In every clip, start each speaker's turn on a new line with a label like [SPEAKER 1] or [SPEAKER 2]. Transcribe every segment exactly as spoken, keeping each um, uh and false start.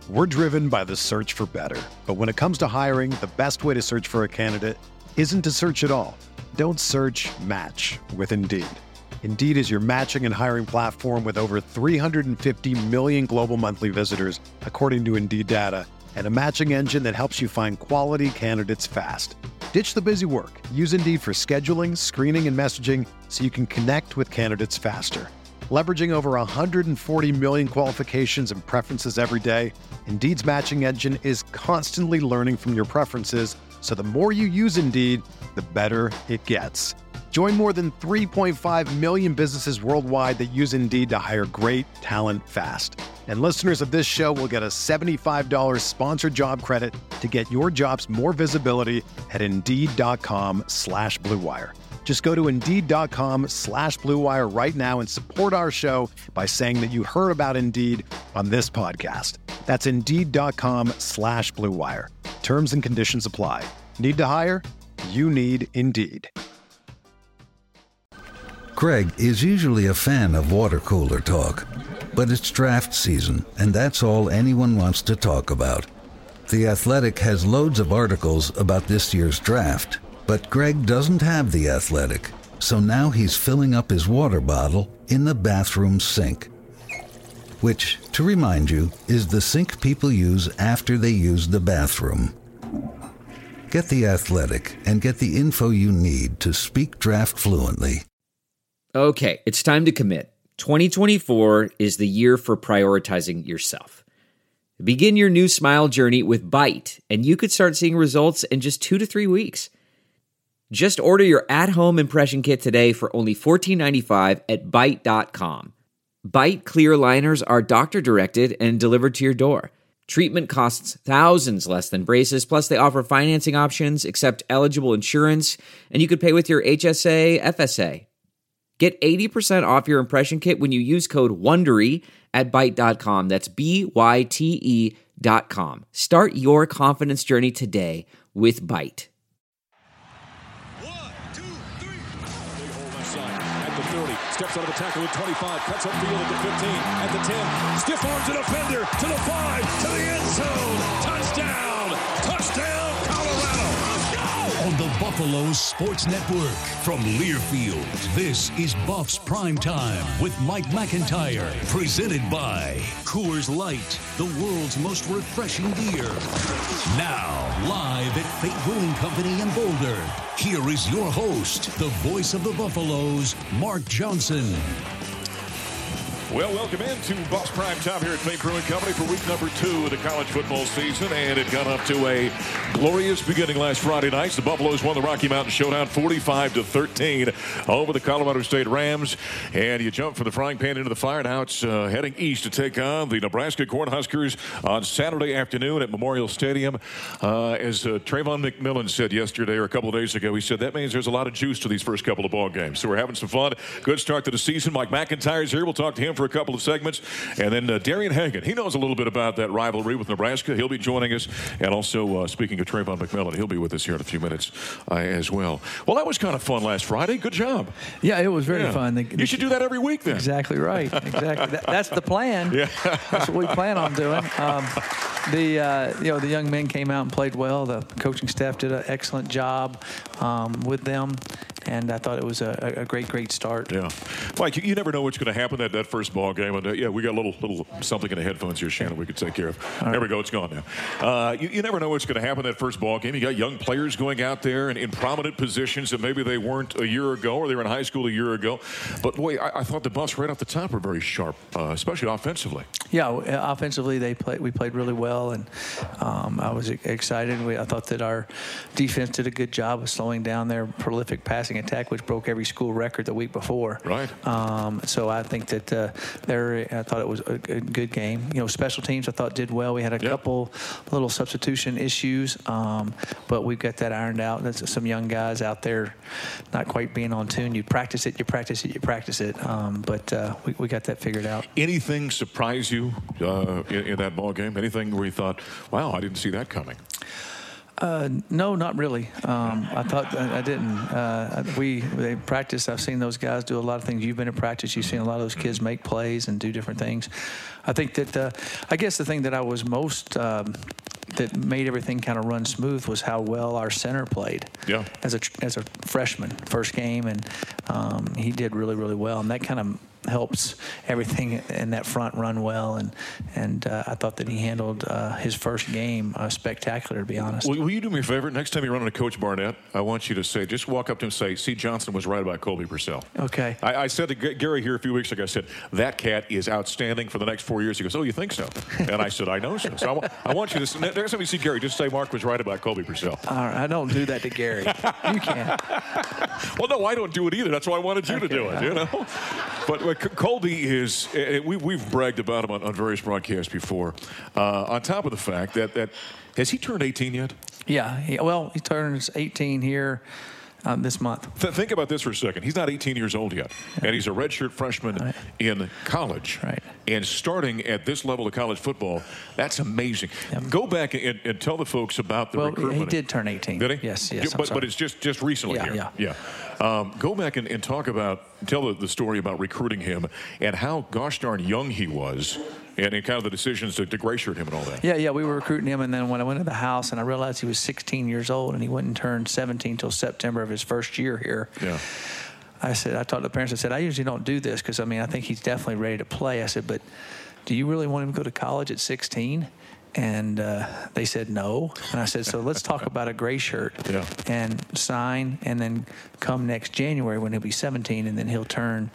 [SPEAKER 1] We're driven by the search for better. But when it comes to hiring, the best way to search for a candidate isn't to search at all. Don't search, match with Indeed. Indeed is your matching and hiring platform with over three hundred fifty million global monthly visitors, according to Indeed data, and a matching engine that helps you find quality candidates fast. Ditch the busy work. Use Indeed for scheduling, screening, and messaging so you can connect with candidates faster. Leveraging over one hundred forty million qualifications and preferences every day, Indeed's matching engine is constantly learning from your preferences, so the more you use Indeed, the better it gets. Join more than three point five million businesses worldwide that use Indeed to hire great talent fast. And listeners of this show will get a seventy-five dollars sponsored job credit to get your jobs more visibility at Indeed.com slash Blue Wire. Just go to Indeed.com slash Blue Wire right now and support our show by saying that you heard about Indeed on this podcast. That's Indeed.com slash Blue Wire. Terms and conditions apply. Need to hire? You need Indeed.
[SPEAKER 2] Greg is usually a fan of water cooler talk, but it's draft season, and that's all anyone wants to talk about. The Athletic has loads of articles about this year's draft, but Greg doesn't have The Athletic, so now he's filling up his water bottle in the bathroom sink. Which, to remind you, is the sink people use after they use the bathroom. Get The Athletic and get the info you need to speak draft fluently.
[SPEAKER 3] Okay, it's time to commit. twenty twenty-four is the year for prioritizing yourself. Begin your new smile journey with Byte, and you could start seeing results in just two to three weeks. Just order your at-home impression kit today for only fourteen ninety-five at Byte dot com. Byte clear liners are doctor-directed and delivered to your door. Treatment costs thousands less than braces, plus they offer financing options, accept eligible insurance, and you could pay with your H S A, F S A. Get eighty percent off your impression kit when you use code WONDERY at Byte dot com. That's B Y T E dot com. Start your confidence journey today with Byte.
[SPEAKER 4] One, two, three. They hold left side at the thirty. Steps out of the tackle at twenty-five. Cuts upfield at the fifteen. At the ten. Stiff arms a defender to the five. To the end zone. Touchdown. Touchdown, Colorado.
[SPEAKER 5] On the Buffaloes Sports Network from Learfield, this is Buffs Prime Time with Mike McIntyre, presented by Coors Light, the world's most refreshing beer. Now, live at Fate Brewing Company in Boulder, here is your host, the voice of the Buffaloes, Mark Johnson.
[SPEAKER 4] Well, welcome into Buffs Prime Time here at Fate Brewing Company for week number two of the college football season, and it got up to a glorious beginning last Friday night. The Buffaloes won the Rocky Mountain Showdown forty-five to thirteen over the Colorado State Rams, and you jump from the frying pan into the fire. Now it's uh, heading east to take on the Nebraska Cornhuskers on Saturday afternoon at Memorial Stadium. Uh, as uh, Trayvon McMillan said yesterday or a couple of days ago, he said that means there's a lot of juice to these first couple of ball games. So we're having some fun. Good start to the season. Mike McIntyre's here. We'll talk to him for a couple of segments. And then uh, Darian Hagan, he knows a little bit about that rivalry with Nebraska. He'll be joining us. And also, uh, speaking of Trayvon McMillan, he'll be with us here in a few minutes uh, as well. Well, that was kind of fun last Friday. Good job.
[SPEAKER 6] Yeah, it was very
[SPEAKER 4] yeah.
[SPEAKER 6] fun. The,
[SPEAKER 4] you
[SPEAKER 6] the,
[SPEAKER 4] should do that every week then.
[SPEAKER 6] Exactly right. Exactly. that, that's the plan.
[SPEAKER 4] Yeah.
[SPEAKER 6] That's what we plan on doing. Um, the uh, you know the young men came out and played well. The coaching staff did an excellent job um, with them, and I thought it was a, a great, great start.
[SPEAKER 4] Yeah, Mike, you, you never know what's going to happen at that first ball game. And uh, yeah, we got a little little something in the headphones here, Shannon. We could take care of. All there right. we go. It's gone now. Uh, you, you never know what's going to happen that first ball game. You got young players going out there and in prominent positions that maybe they weren't a year ago, or they were in high school a year ago. But boy, I, I thought the Buffs right off the top were very sharp, uh, especially offensively.
[SPEAKER 6] Yeah, offensively they played. We played really well, and um, I was excited. We, I thought that our defense did a good job of slowing down their prolific passing attack, which broke every school record the week before.
[SPEAKER 4] Right.
[SPEAKER 6] Um, so I think that uh, they're. I thought it was a, a good game. You know, special teams I thought did well. We had a yep. couple little substitution issues, um, but we've got that ironed out. That's some young guys out there not quite being on tune. You practice it, you practice it, you practice it. Um, but uh, we, we got that figured out.
[SPEAKER 4] Anything surprise you uh, in, in that ball game? Anything where you thought, wow, I didn't see that coming?
[SPEAKER 6] Uh, no, not really. Um, I thought I, I didn't. Uh, we they practice. I've seen those guys do a lot of things. You've been in practice. You've seen a lot of those kids make plays and do different things. I think that uh, I guess the thing that I was most um, that made everything kind of run smooth was how well our center played.
[SPEAKER 4] Yeah.
[SPEAKER 6] As a as a freshman, first game, and um, he did really really well, and that kind of helps everything in that front run well, and and uh, I thought that he handled uh, his first game uh, spectacular, to be honest.
[SPEAKER 4] Will, will you do me a favor? Next time you run into Coach Barnett, I want you to say, just walk up to him and say, see, Johnson was right about Colby Purcell.
[SPEAKER 6] Okay.
[SPEAKER 4] I, I said to G- Gary here a few weeks ago, I said, that cat is outstanding for the next four years. He goes, oh, you think so? And I said, I know so. So I, w- I want you to, next time you see Gary, just say Mark was right about Colby Purcell.
[SPEAKER 6] All right, I don't do that to Gary. You can.
[SPEAKER 4] Well, no, I don't do it either. That's why I wanted you okay. to do it, you know. But uh, Colby is, uh, we, we've bragged about him on, on various broadcasts before. Uh, on top of the fact that, that, has he turned eighteen yet?
[SPEAKER 6] Yeah, he, well, he turns eighteen here um, this month.
[SPEAKER 4] Th- think about this for a second. He's not eighteen years old yet, yeah. and he's a redshirt freshman right. in college.
[SPEAKER 6] Right.
[SPEAKER 4] And starting at this level of college football, that's amazing. Yeah. Go back and, and tell the folks about the
[SPEAKER 6] well,
[SPEAKER 4] recruitment.
[SPEAKER 6] He did turn eighteen.
[SPEAKER 4] Did he?
[SPEAKER 6] Yes, yes.
[SPEAKER 4] But, but it's just, just recently
[SPEAKER 6] yeah,
[SPEAKER 4] here.
[SPEAKER 6] Yeah,
[SPEAKER 4] yeah. Um, go back and, and talk about, tell the, the story about recruiting him and how gosh darn young he was. And, and kind of the decisions to, to gray shirt him and all that.
[SPEAKER 6] Yeah, yeah, we were recruiting him, and then when I went to the house and I realized he was sixteen years old and he wouldn't turn seventeen until September of his first year here.
[SPEAKER 4] Yeah.
[SPEAKER 6] I said, I talked to the parents, I said, I usually don't do this because, I mean, I think he's definitely ready to play. I said, but do you really want him to go to college at sixteen? And uh, they said no. And I said, so let's talk about a gray shirt
[SPEAKER 4] yeah.
[SPEAKER 6] and sign, and then come next January when he'll be seventeen, and then he'll turn,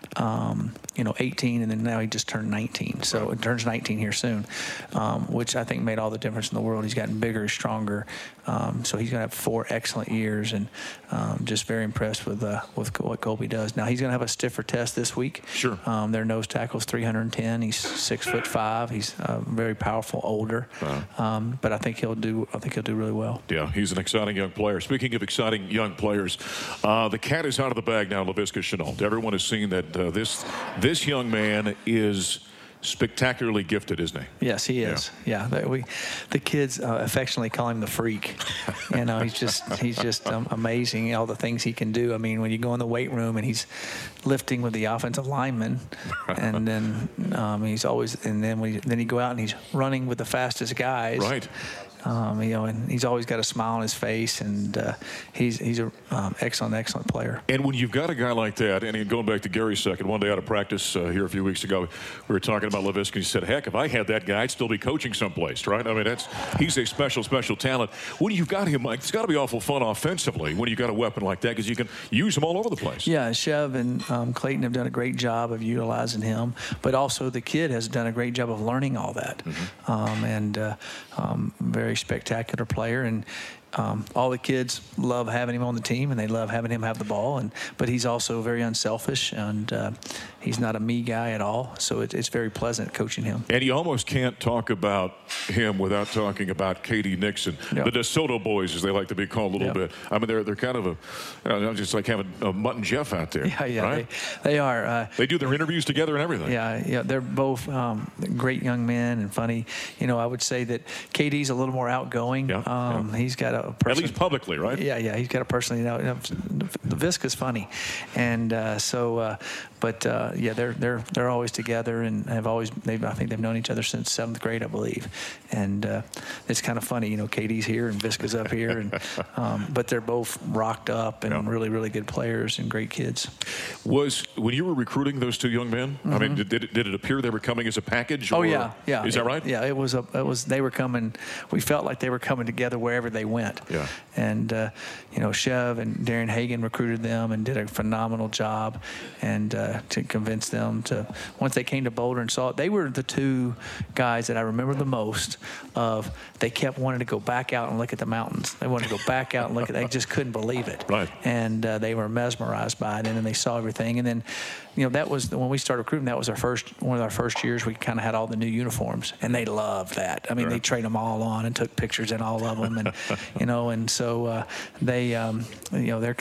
[SPEAKER 6] um, you know, eighteen, and then now he just turned nineteen. So it turns nineteen here soon, um, which I think made all the difference in the world. He's gotten bigger, stronger. Um, so he's going to have four excellent years, and um, just very impressed with uh, with what Colby does. Now he's going to have a stiffer test this week.
[SPEAKER 4] Sure.
[SPEAKER 6] Um, their nose tackle's three hundred ten. He's six foot five. He's uh, very powerful, older. Uh-huh. Um, but I think he'll do. I think he'll do really well.
[SPEAKER 4] Yeah, he's an exciting young player. Speaking of exciting young players, uh, the cat is out of the bag now. Laviska Shenault. Everyone has seen that uh, this this young man is spectacularly gifted, isn't he?
[SPEAKER 6] Yes, he is. Yeah, yeah we, the kids uh, affectionately call him the freak. You know, he's just he's just um, amazing. All the things he can do. I mean, when you go in the weight room and he's lifting with the offensive linemen, and then um, he's always and then we then he go out and he's running with the fastest guys.
[SPEAKER 4] Right.
[SPEAKER 6] Um, you know, and he's always got a smile on his face, and uh, he's he's an um, excellent, excellent player.
[SPEAKER 4] And when you've got a guy like that, and going back to Gary's second, one day out of practice uh, here a few weeks ago, we were talking about Laviska, and he said, heck, if I had that guy, I'd still be coaching someplace, right? I mean, that's he's a special, special talent. When you've got him, Mike, it's got to be awful fun offensively when you've got a weapon like that, because you can use him all over the place.
[SPEAKER 6] Yeah, Chev and um, Clayton have done a great job of utilizing him, but also the kid has done a great job of learning all that. Mm-hmm. Um, and uh, um, very spectacular player, and um, all the kids love having him on the team, and they love having him have the ball. And but he's also very unselfish, and uh, he's not a me guy at all. So it, it's very pleasant coaching him.
[SPEAKER 4] And you almost can't talk about him without talking about K D Nixon, yep. the DeSoto boys, as they like to be called a little yep. bit. I mean, they're they're kind of a, you know, just like having a Mutt and Jeff out there.
[SPEAKER 6] Yeah, yeah,
[SPEAKER 4] right?
[SPEAKER 6] they, they are. Uh,
[SPEAKER 4] they do their interviews together and everything.
[SPEAKER 6] Yeah, yeah, they're both um, great young men and funny. You know, I would say that K D's a little more outgoing.
[SPEAKER 4] Yeah,
[SPEAKER 6] um,
[SPEAKER 4] yeah.
[SPEAKER 6] He's got a person,
[SPEAKER 4] at least publicly, right?
[SPEAKER 6] Yeah, yeah, he's got a person. You know, Laviska's funny, and uh, so. Uh, But uh, yeah, they're they're they're always together, and have always. They've, I think they've known each other since seventh grade, I believe. And uh, it's kind of funny, you know. Katie's here and Viska's up here, and um, but they're both rocked up and yeah. really really good players and great kids.
[SPEAKER 4] Was when you were recruiting those two young men? Mm-hmm. I mean, did, did it, did it appear they were coming as a package? Or,
[SPEAKER 6] oh yeah, yeah.
[SPEAKER 4] Is that right?
[SPEAKER 6] Yeah, it was a it was they were coming. We felt like they were coming together wherever they went.
[SPEAKER 4] Yeah.
[SPEAKER 6] And uh, you know, Chev and Darren Hagan recruited them and did a phenomenal job, and uh, to convince them to. Once they came to Boulder and saw it, they were the two guys that I remember the most. Of they kept wanting to go back out and look at the mountains. They wanted to go back out and look at. They just couldn't believe it.
[SPEAKER 4] Right.
[SPEAKER 6] And uh, they were mesmerized by it, and then they saw everything, and then. You know, that was when we started recruiting. That was our first one of our first years. We kind of had all the new uniforms, and they loved that. I mean, right. they trained them all on and took pictures in all of them, and you know, and so uh, they, um, you know, they're kind of the G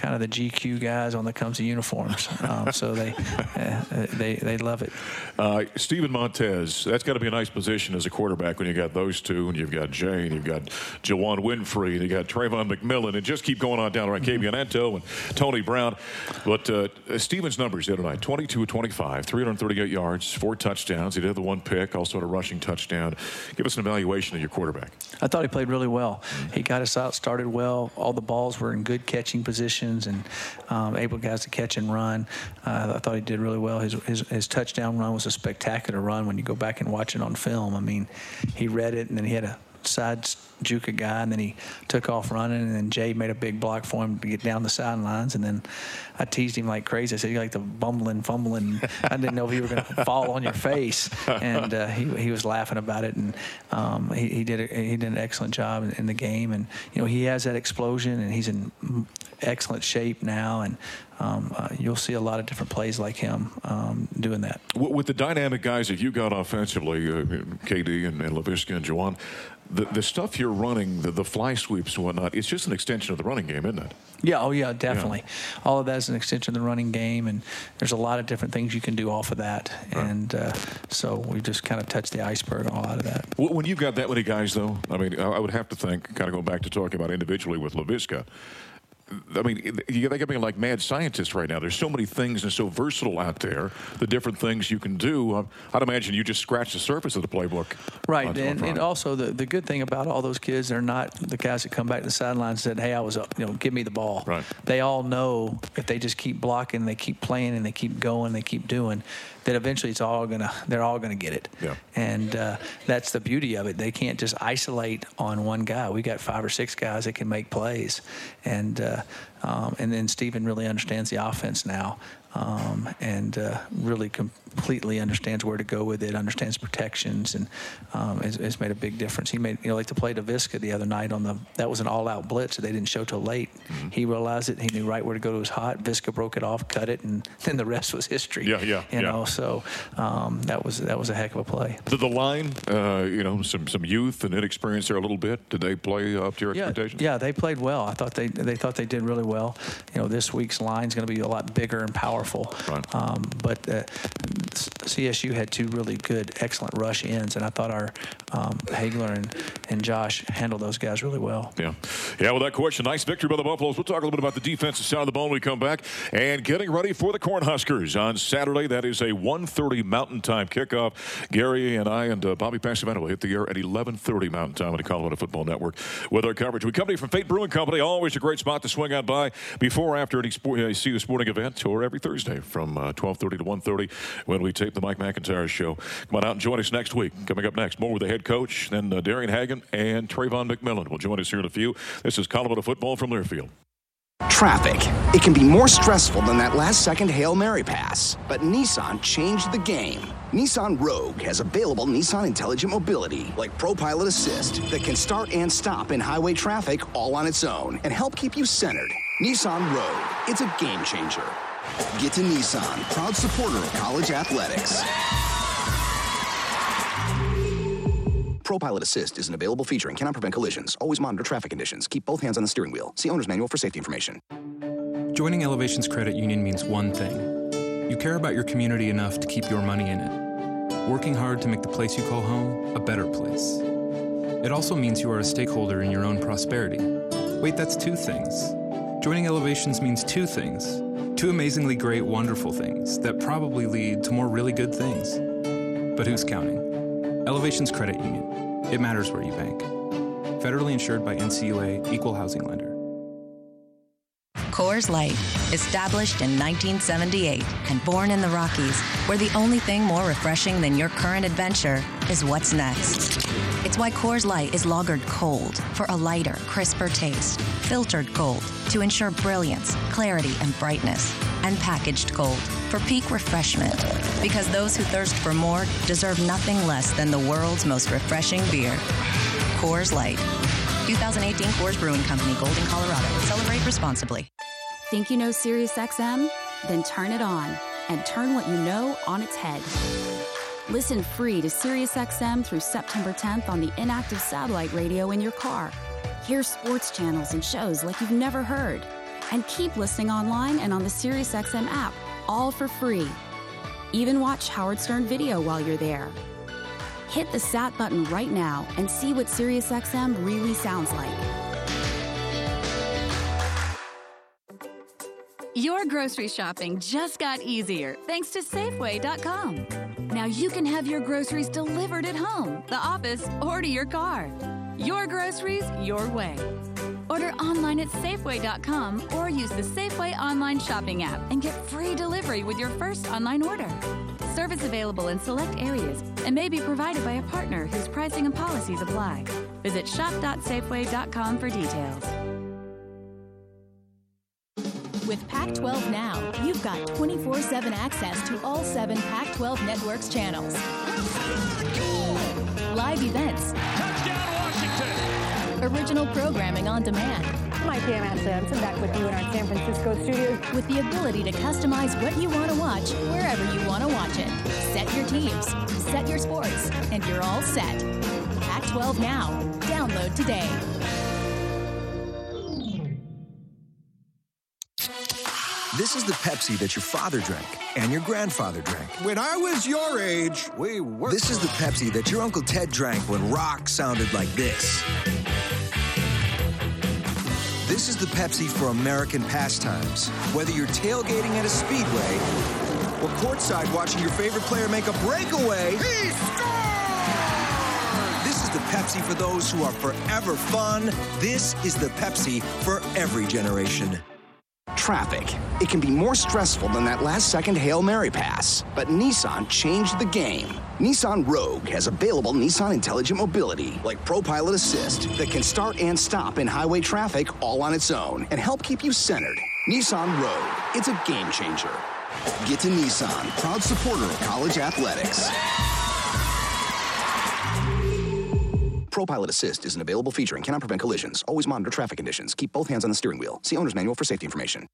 [SPEAKER 6] G Q guys when it comes to uniforms. Um, so they, uh, they they love it.
[SPEAKER 4] Uh, Steven Montez, that's got to be a nice position as a quarterback when you got those two, and you've got Jay, and you've got Jawan Winfrey, and you got Trayvon McMillan, and just keep going on down around mm-hmm. Kabion Anto and Tony Brown. But uh, Steven's numbers the other night, twenty-two twenty-five, three hundred thirty-eight yards, four touchdowns. He did have the one pick, also had a rushing touchdown. Give us an evaluation of your quarterback.
[SPEAKER 6] I thought he played really well. He got us out, started well. All the balls were in good catching positions and um, able guys to catch and run. Uh, I thought he did really well. His, his his touchdown run was a spectacular run when you go back and watch it on film. I mean, he read it, and then he had a side juke a guy, and then he took off running, and then Jay made a big block for him to get down the sidelines, and then I teased him like crazy. I said, "You like the bumbling, fumbling." I didn't know if you were going to fall on your face, and uh, he he was laughing about it, and um, he, he did a, he did an excellent job in, in the game, and you know he has that explosion, and he's in excellent shape now, and um, uh, you'll see a lot of different plays like him um, doing that.
[SPEAKER 4] With the dynamic guys that you got offensively, uh, K D and, and Laviska and Jawan, the, the stuff you're running, the, the fly sweeps and whatnot, it's just an extension of the running game, isn't it?
[SPEAKER 6] Yeah, oh yeah, definitely. Yeah. All of that is an extension of the running game, and there's a lot of different things you can do off of that. Right. And uh, so we just kind of touched the iceberg all out of that.
[SPEAKER 4] When you've got that many guys, though, I mean, I would have to think, kind of going back to talking about individually with Laviska, I mean, you got to be like mad scientists right now. There's so many things and so versatile out there, the different things you can do. I'd imagine you just scratch the surface of the playbook.
[SPEAKER 6] Right, on, and, on and also the, the good thing about all those kids, they're not the guys that come back to the sideline and said, hey, I was up, you know, give me the ball.
[SPEAKER 4] Right.
[SPEAKER 6] They all know if they just keep blocking, they keep playing, and they keep going, they keep doing, that eventually it's all gonna, they're all gonna get it.
[SPEAKER 4] Yeah.
[SPEAKER 6] And uh, that's the beauty of it. They can't just isolate on one guy. We got five or six guys that can make plays, and uh, um, and then Steven really understands the offense now. Um, and uh, really completely understands where to go with it, understands protections, and um, it's, it's made a big difference. He made, you know, like to play to Viska the other night on the, that was an all-out blitz that they didn't show till late. Mm-hmm. He realized it. He knew right where to go to his hot. Viska broke it off, cut it, and then the rest was history.
[SPEAKER 4] Yeah, yeah,
[SPEAKER 6] You
[SPEAKER 4] yeah.
[SPEAKER 6] know, so um, that was that was a heck of a play.
[SPEAKER 4] Did the line, uh, you know, some some youth and inexperience there a little bit? Did they play up to your
[SPEAKER 6] yeah,
[SPEAKER 4] expectations?
[SPEAKER 6] Yeah, they played well. I thought they they thought they did really well. You know, this week's line is going to be a lot bigger and powerful.
[SPEAKER 4] Right.
[SPEAKER 6] Um, but uh, C S U had two really good, excellent rush ends, and I thought our um, Hagler and, and Josh handled those guys really well.
[SPEAKER 4] Yeah. Yeah, well, that question, nice victory by the Buffaloes. We'll talk a little bit about the defensive side of the ball when we come back. And getting ready for the Cornhuskers on Saturday. That is a one thirty Mountain Time kickoff. Gary and I and uh, Bobby Passavento will hit the air at eleven thirty Mountain Time on the Colorado Football Network with our coverage. We come to you from Fate Brewing Company. Always a great spot to swing out by before or after any sport, uh, see the sporting event, or every Thursday from uh, twelve thirty to one thirty when we tape the Mike McIntyre Show. Come on out and join us next week. Coming up next, more with the head coach, then uh, Darian Hagan and Trayvon McMillan will join us here in a few. This is Colorado Football from Learfield.
[SPEAKER 7] Traffic. It can be more stressful than that last-second Hail Mary pass. But Nissan changed the game. Nissan Rogue has available Nissan Intelligent Mobility, like ProPilot Assist, that can start and stop in highway traffic all on its own and help keep you centered. Nissan Rogue. It's a game changer. Get to Nissan, proud supporter of college athletics. ProPilot Assist is an available feature and cannot prevent collisions. Always monitor traffic conditions. Keep both hands on the steering wheel. See owner's manual for safety information.
[SPEAKER 8] Joining Elevations Credit Union means one thing. You care about your community enough to keep your money in it. Working hard to make the place you call home a better place. It also means you are a stakeholder in your own prosperity. Wait, that's two things. Joining Elevations means two things. Two amazingly great, wonderful things that probably lead to more really good things. But who's counting? Elevations Credit Union. It matters where you bank. Federally insured by N C U A, Equal Housing Lender.
[SPEAKER 9] Coors Light, established in nineteen seventy-eight and born in the Rockies, where the only thing more refreshing than your current adventure is what's next. It's why Coors Light is lagered cold for a lighter, crisper taste, filtered cold to ensure brilliance, clarity, and brightness, and packaged cold for peak refreshment. Because those who thirst for more deserve nothing less than the world's most refreshing beer. Coors Light. twenty eighteen Coors Brewing Company, Golden, Colorado. Celebrate responsibly.
[SPEAKER 10] Think you know SiriusXM? Then turn it on and turn what you know on its head. Listen free to SiriusXM through September tenth on the inactive satellite radio in your car. Hear sports channels and shows like you've never heard. And keep listening online and on the SiriusXM app, all for free. Even watch Howard Stern video while you're there. Hit the Sat button right now and see what SiriusXM really sounds like.
[SPEAKER 11] Your grocery shopping just got easier thanks to Safeway dot com. Now you can have your groceries delivered at home, the office, or to your car. Your groceries, your way. Order online at Safeway dot com or use the Safeway online shopping app and get free delivery with your first online order. Service available in select areas and may be provided by a partner whose pricing and policies apply. Visit shop dot safeway dot com for details.
[SPEAKER 12] With Pac twelve Now, you've got twenty-four seven access to all seven Pac twelve Network's channels. Live events.
[SPEAKER 13] Touchdown, Washington!
[SPEAKER 12] Original programming on demand.
[SPEAKER 14] Hi, Pam Ashley. I'm back with you in our San Francisco studios.
[SPEAKER 12] With the ability to customize what you want to watch wherever you want to watch it. Set your teams, set your sports, and you're all set. Pac twelve Now. Download today.
[SPEAKER 15] This is the Pepsi that your father drank and your grandfather drank.
[SPEAKER 16] When I was your age, we were.
[SPEAKER 15] This is the Pepsi that your Uncle Ted drank when rock sounded like this. This is the Pepsi for American pastimes. Whether you're tailgating at a speedway or courtside watching your favorite player make a breakaway.
[SPEAKER 16] He scored!
[SPEAKER 15] This is the Pepsi for those who are forever fun. This is the Pepsi for every generation.
[SPEAKER 7] Traffic. It can be more stressful than that last-second Hail Mary pass. But Nissan changed the game. Nissan Rogue has available Nissan Intelligent Mobility, like ProPilot Assist, that can start and stop in highway traffic all on its own and help keep you centered. Nissan Rogue. It's a game changer. Get to Nissan, proud supporter of college athletics. ProPilot Assist is an available feature and cannot prevent collisions. Always monitor traffic conditions. Keep both hands on the steering wheel. See owner's manual for safety information.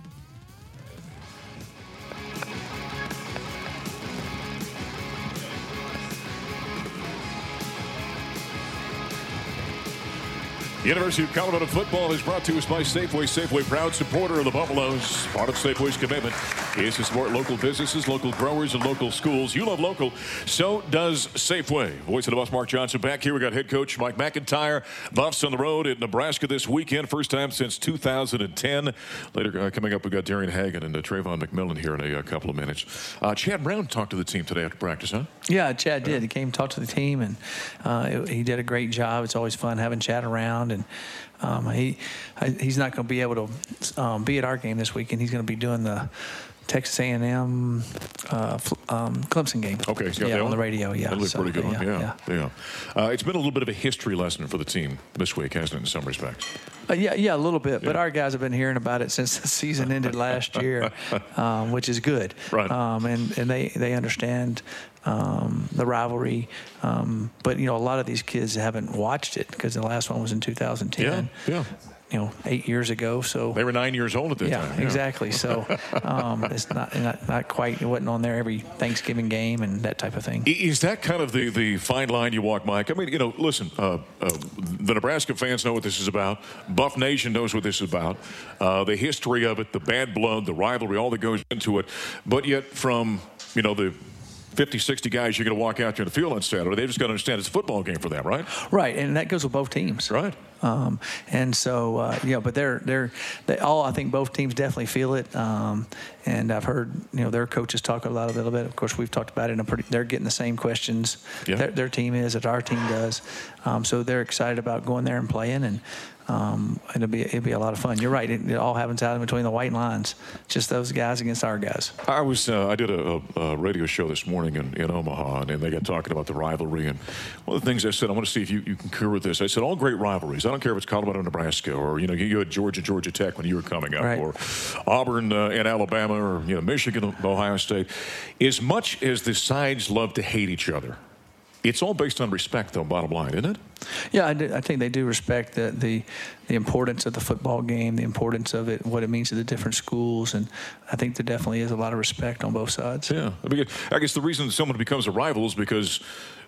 [SPEAKER 4] University of Colorado football is brought to us by Safeway. Safeway, proud supporter of the Buffaloes. Part of Safeway's commitment is to support local businesses, local growers, and local schools. You love local, so does Safeway. Voice of the Buffs, Mark Johnson, back here. We got head coach Mike McIntyre. Buffs on the road at Nebraska this weekend. First time since two thousand ten. Later, uh, coming up, we got Darian Hagan and uh, Trayvon McMillan here in a, a couple of minutes. Uh, Chad Brown talked to the team today after practice, huh?
[SPEAKER 6] Yeah, Chad did. He came, talked to the team, and uh, it, he did a great job. It's always fun having Chad around. And um, he he's not going to be able to um, be at our game this weekend. He's going to be doing the Texas A and M uh, um, Clemson game.
[SPEAKER 4] Okay, he's got
[SPEAKER 6] yeah,
[SPEAKER 4] that
[SPEAKER 6] on
[SPEAKER 4] one?
[SPEAKER 6] the radio. Yeah,
[SPEAKER 4] That'll be
[SPEAKER 6] so,
[SPEAKER 4] pretty good.
[SPEAKER 6] yeah,
[SPEAKER 4] one. Yeah,
[SPEAKER 6] yeah.
[SPEAKER 4] yeah. Uh, it's been a little bit of a history lesson for the team this week, hasn't it? In some respects.
[SPEAKER 6] Uh, yeah, yeah, a little bit.
[SPEAKER 4] Yeah.
[SPEAKER 6] But our guys have been hearing about it since the season ended last year, um, which is good.
[SPEAKER 4] Right.
[SPEAKER 6] Um, and and they they understand um, the rivalry. Um, but you know, a lot of these kids haven't watched it because the last one was in two thousand ten.
[SPEAKER 4] Yeah. Yeah.
[SPEAKER 6] You know, eight years ago. So
[SPEAKER 4] they were nine years old at that
[SPEAKER 6] yeah,
[SPEAKER 4] time. Yeah,
[SPEAKER 6] exactly. So um, it's not, not not quite. It wasn't on there every Thanksgiving game and that type of thing.
[SPEAKER 4] Is that kind of the, the fine line you walk, Mike? I mean, you know, listen, uh, uh, the Nebraska fans know what this is about. Buff Nation knows what this is about. Uh, the history of it, the bad blood, the rivalry, all that goes into it. But yet from, you know, the fifty, sixty guys you're going to walk out there in the field on Saturday, they just got to understand it's a football game for them, right?
[SPEAKER 6] Right, and that goes with both teams.
[SPEAKER 4] Right.
[SPEAKER 6] Um, and so, uh, yeah, but they're they're they all. I think both teams definitely feel it. Um, and I've heard you know their coaches talk about it a little bit. Of course, we've talked about it. In a pretty, they're getting the same questions
[SPEAKER 4] yeah.
[SPEAKER 6] their, their team is that our team does. Um, so they're excited about going there and playing, and um, it'll be it'll be a lot of fun. You're right. It, it all happens out in between the white lines. Just those guys against our guys.
[SPEAKER 4] I was uh, I did a, a radio show this morning in, in Omaha, and they got talking about the rivalry. And one of the things I said, I want to see if you, you concur with this. I said all great rivalries. I don't care if it's Colorado, Nebraska, or you know you had Georgia, Georgia Tech when you were coming up,
[SPEAKER 6] right.
[SPEAKER 4] or Auburn uh, and Alabama, or you know Michigan, Ohio State. As much as the sides love to hate each other, it's all based on respect, though. Bottom line, isn't it?
[SPEAKER 6] Yeah, I, do, I think they do respect the, the the importance of the football game, the importance of it, what it means to the different schools, and I think there definitely is a lot of respect on both sides.
[SPEAKER 4] Yeah, I, mean, I guess the reason someone becomes a rival is because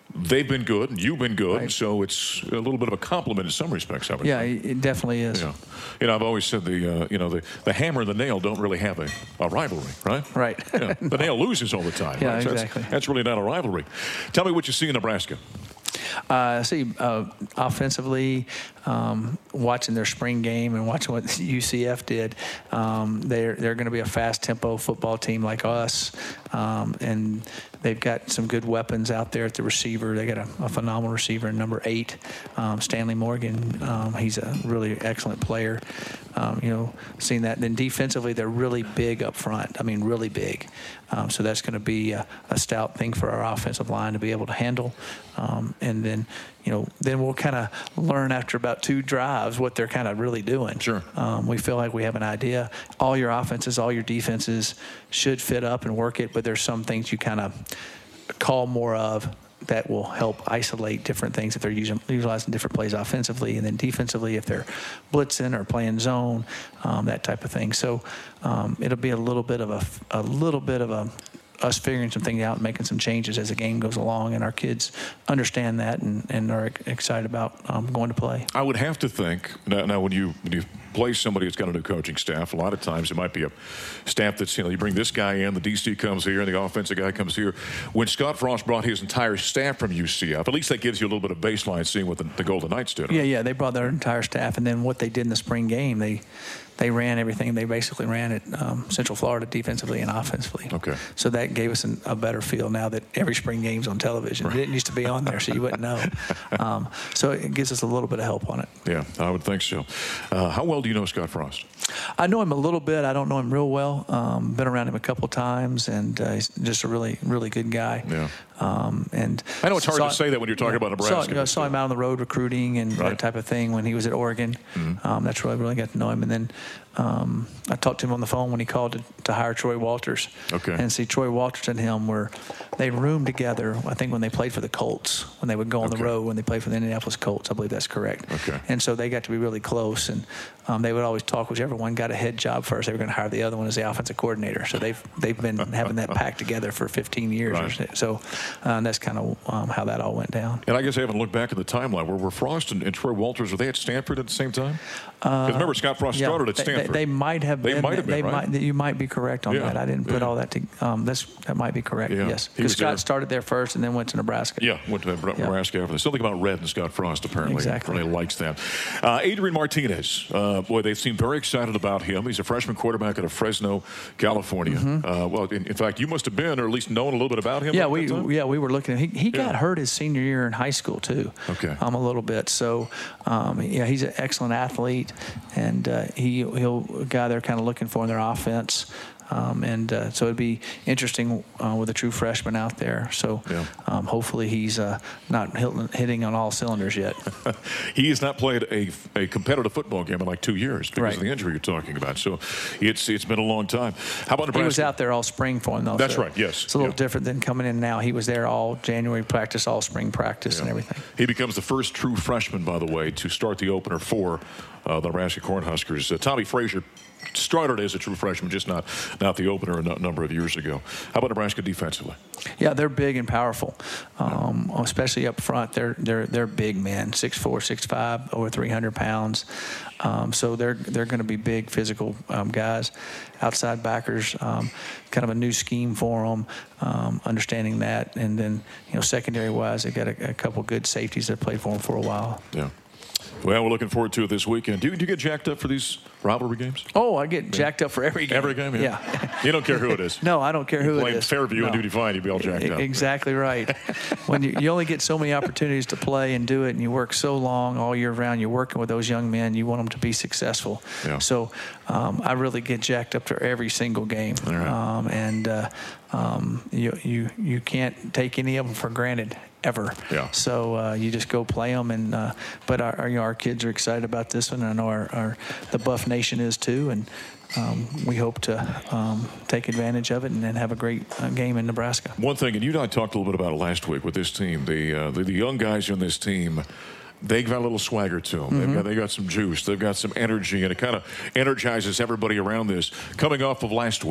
[SPEAKER 4] they've been good, and you've been good,
[SPEAKER 6] right.
[SPEAKER 4] so it's a little bit of a compliment in some respects, I would
[SPEAKER 6] Yeah,
[SPEAKER 4] think.
[SPEAKER 6] it definitely is.
[SPEAKER 4] Yeah. You know, I've always said the, uh, you know, the, the hammer and the nail don't really have a, a rivalry, right?
[SPEAKER 6] Right.
[SPEAKER 4] Yeah, the nail loses all the time.
[SPEAKER 6] Yeah,
[SPEAKER 4] right? So
[SPEAKER 6] exactly.
[SPEAKER 4] That's, that's really not a rivalry. Tell me what you see in Nebraska.
[SPEAKER 6] Uh, I see uh, offensively, um, watching their spring game and watching what U C F did, um, they're they're going to be a fast tempo football team like us, um, and they've got some good weapons out there at the receiver. They got a, a phenomenal receiver in number eight, um, Stanley Morgan. Um, he's a really excellent player. Um, you know, seeing that. And then defensively, they're really big up front. I mean, really big. Um, so that's going to be a, a stout thing for our offensive line to be able to handle. Um, and then, you know, then we'll kind of learn after about two drives what they're kind of really doing.
[SPEAKER 4] Sure.
[SPEAKER 6] Um, we feel like we have an idea. All your offenses, all your defenses should fit up and work it, but there's some things you kind of call more of that will help isolate different things if they're using, utilizing different plays offensively, and then defensively if they're blitzing or playing zone, um, that type of thing. So um, it'll be a little bit of a, a little bit of a us figuring some things out and making some changes as the game goes along, and our kids understand that and, and are excited about um, going to play.
[SPEAKER 4] I would have to think, now, now when you when you play somebody who's got a new coaching staff, a lot of times it might be a staff that's, you know, you bring this guy in, the D C comes here, and the offensive guy comes here. When Scott Frost brought his entire staff from U C F, at least that gives you a little bit of baseline seeing what the, the Golden Knights did.
[SPEAKER 6] Yeah, yeah, they brought their entire staff, and then what they did in the spring game, they they ran everything. They basically ran it um, Central Florida defensively and offensively.
[SPEAKER 4] Okay.
[SPEAKER 6] So that gave us an, a better feel now that every spring game's on television. Right. It didn't used to be on there, so you wouldn't know. Um, so it gives us a little bit of help on it.
[SPEAKER 4] Yeah, I would think so. Uh, how well do you know Scott Frost?
[SPEAKER 6] I know him a little bit. I don't know him real well. Um, been around him a couple times, and uh, he's just a really, really good guy.
[SPEAKER 4] Yeah.
[SPEAKER 6] Um, and
[SPEAKER 4] I know it's hard
[SPEAKER 6] saw,
[SPEAKER 4] to say that when you're talking
[SPEAKER 6] yeah,
[SPEAKER 4] about Nebraska.
[SPEAKER 6] Saw, you know, saw him out on the road recruiting and
[SPEAKER 4] right.
[SPEAKER 6] that type of thing when he was at Oregon.
[SPEAKER 4] Mm-hmm.
[SPEAKER 6] Um, that's where I really got to know him. And then um, I talked to him on the phone when he called to, to hire Troy Walters.
[SPEAKER 4] Okay.
[SPEAKER 6] And see, Troy Walters and him were they roomed together. I think when they played for the Colts, when they would go on
[SPEAKER 4] okay.
[SPEAKER 6] the road when they played for the Indianapolis Colts. I believe that's correct.
[SPEAKER 4] Okay.
[SPEAKER 6] And so they got to be really close, and um, they would always talk. Whichever one got a head job first, they were going to hire the other one as the offensive coordinator. So they've they've been having that packed together for fifteen years.
[SPEAKER 4] Right.
[SPEAKER 6] So uh, that's kind of um, how that all went down.
[SPEAKER 4] And I guess I haven't looked back at the timeline. Were, were Frost and, and Troy Walters, were they at Stanford at the same time? Because uh, remember, Scott Frost
[SPEAKER 6] yeah,
[SPEAKER 4] started at
[SPEAKER 6] they,
[SPEAKER 4] Stanford.
[SPEAKER 6] They, they might have
[SPEAKER 4] they
[SPEAKER 6] been.
[SPEAKER 4] Might have been,
[SPEAKER 6] they
[SPEAKER 4] right?
[SPEAKER 6] might, you might be correct on
[SPEAKER 4] yeah,
[SPEAKER 6] that. I didn't put
[SPEAKER 4] yeah.
[SPEAKER 6] all that to um, that's, that might be correct,
[SPEAKER 4] yeah.
[SPEAKER 6] yes. Because Scott
[SPEAKER 4] there.
[SPEAKER 6] started there first and then went to Nebraska.
[SPEAKER 4] Yeah, went to Nebraska
[SPEAKER 6] yeah.
[SPEAKER 4] after that. Something about Red and Scott Frost, apparently.
[SPEAKER 6] Exactly.
[SPEAKER 4] Really likes that. Uh, Adrian Martinez, uh, boy, they seem very excited about him. He's a freshman quarterback out of Fresno, California.
[SPEAKER 6] Mm-hmm.
[SPEAKER 4] Uh, well, in, in fact, you must have been, or at least known a little bit about him.
[SPEAKER 6] Yeah, we yeah we were looking. He he got
[SPEAKER 4] yeah.
[SPEAKER 6] hurt his senior year in high school too.
[SPEAKER 4] Okay.
[SPEAKER 6] Um, a little bit. So, um, yeah, he's an excellent athlete, and uh, he he'll a guy they're kind of looking for in their offense. Um, and uh, so it'd be interesting uh, with a true freshman out there. So
[SPEAKER 4] yeah.
[SPEAKER 6] um, hopefully he's uh, not hitting on all cylinders yet.
[SPEAKER 4] He has not played a, a competitive football game in like two years because
[SPEAKER 6] right.
[SPEAKER 4] of the injury you're talking about. So it's it's been a long time. How about Nebraska?
[SPEAKER 6] He was out there all spring for him, though.
[SPEAKER 4] That's
[SPEAKER 6] so
[SPEAKER 4] right, yes.
[SPEAKER 6] It's a little
[SPEAKER 4] yeah.
[SPEAKER 6] different than coming in now. He was there all January practice, all spring practice, yeah. and everything.
[SPEAKER 4] He becomes the first true freshman, by the way, to start the opener for uh, the Nebraska Cornhuskers. Uh, Tommy Frazier started as a true freshman, just not not the opener a number of years ago. How about Nebraska defensively?
[SPEAKER 6] Yeah, they're big and powerful, um, especially up front. They're they're they're big men, six four, six five, over three hundred pounds. Um, so they're they're going to be big physical um, guys. Outside backers, um, kind of a new scheme for them, um, understanding that, and then you know secondary wise, they got a, a couple good safeties that played for them for a while.
[SPEAKER 4] Yeah. Well, we're looking forward to it this weekend. Do you, do you get jacked up for these rivalry games?
[SPEAKER 6] Oh, I get jacked up for every game.
[SPEAKER 4] Every game, yeah.
[SPEAKER 6] yeah.
[SPEAKER 4] You don't care who it is.
[SPEAKER 6] No, I don't care who
[SPEAKER 4] you
[SPEAKER 6] it is.
[SPEAKER 4] Fairview
[SPEAKER 6] no.
[SPEAKER 4] and Duty Fine, you'd be all jacked up.
[SPEAKER 6] Exactly right. When you, you only get so many opportunities to play and do it, and you work so long all year round, you're working with those young men, you want them to be successful.
[SPEAKER 4] Yeah.
[SPEAKER 6] So um, I really get jacked up for every single game.
[SPEAKER 4] All right.
[SPEAKER 6] Um, and uh, um, you, you, you can't take any of them for granted. Ever.
[SPEAKER 4] Yeah.
[SPEAKER 6] So uh, you just go play them, and uh, but our, our, you know, our kids are excited about this one, and I know our, our the Buff Nation is too, and um, we hope to um, take advantage of it and then have a great uh, game in Nebraska.
[SPEAKER 4] One thing, and you and I talked a little bit about it last week with this team. The uh, the, the young guys on this team, they've got a little swagger to them. Mm-hmm. They've got they got some juice. They've got some energy, and it kind of energizes everybody around this. Coming off of last week,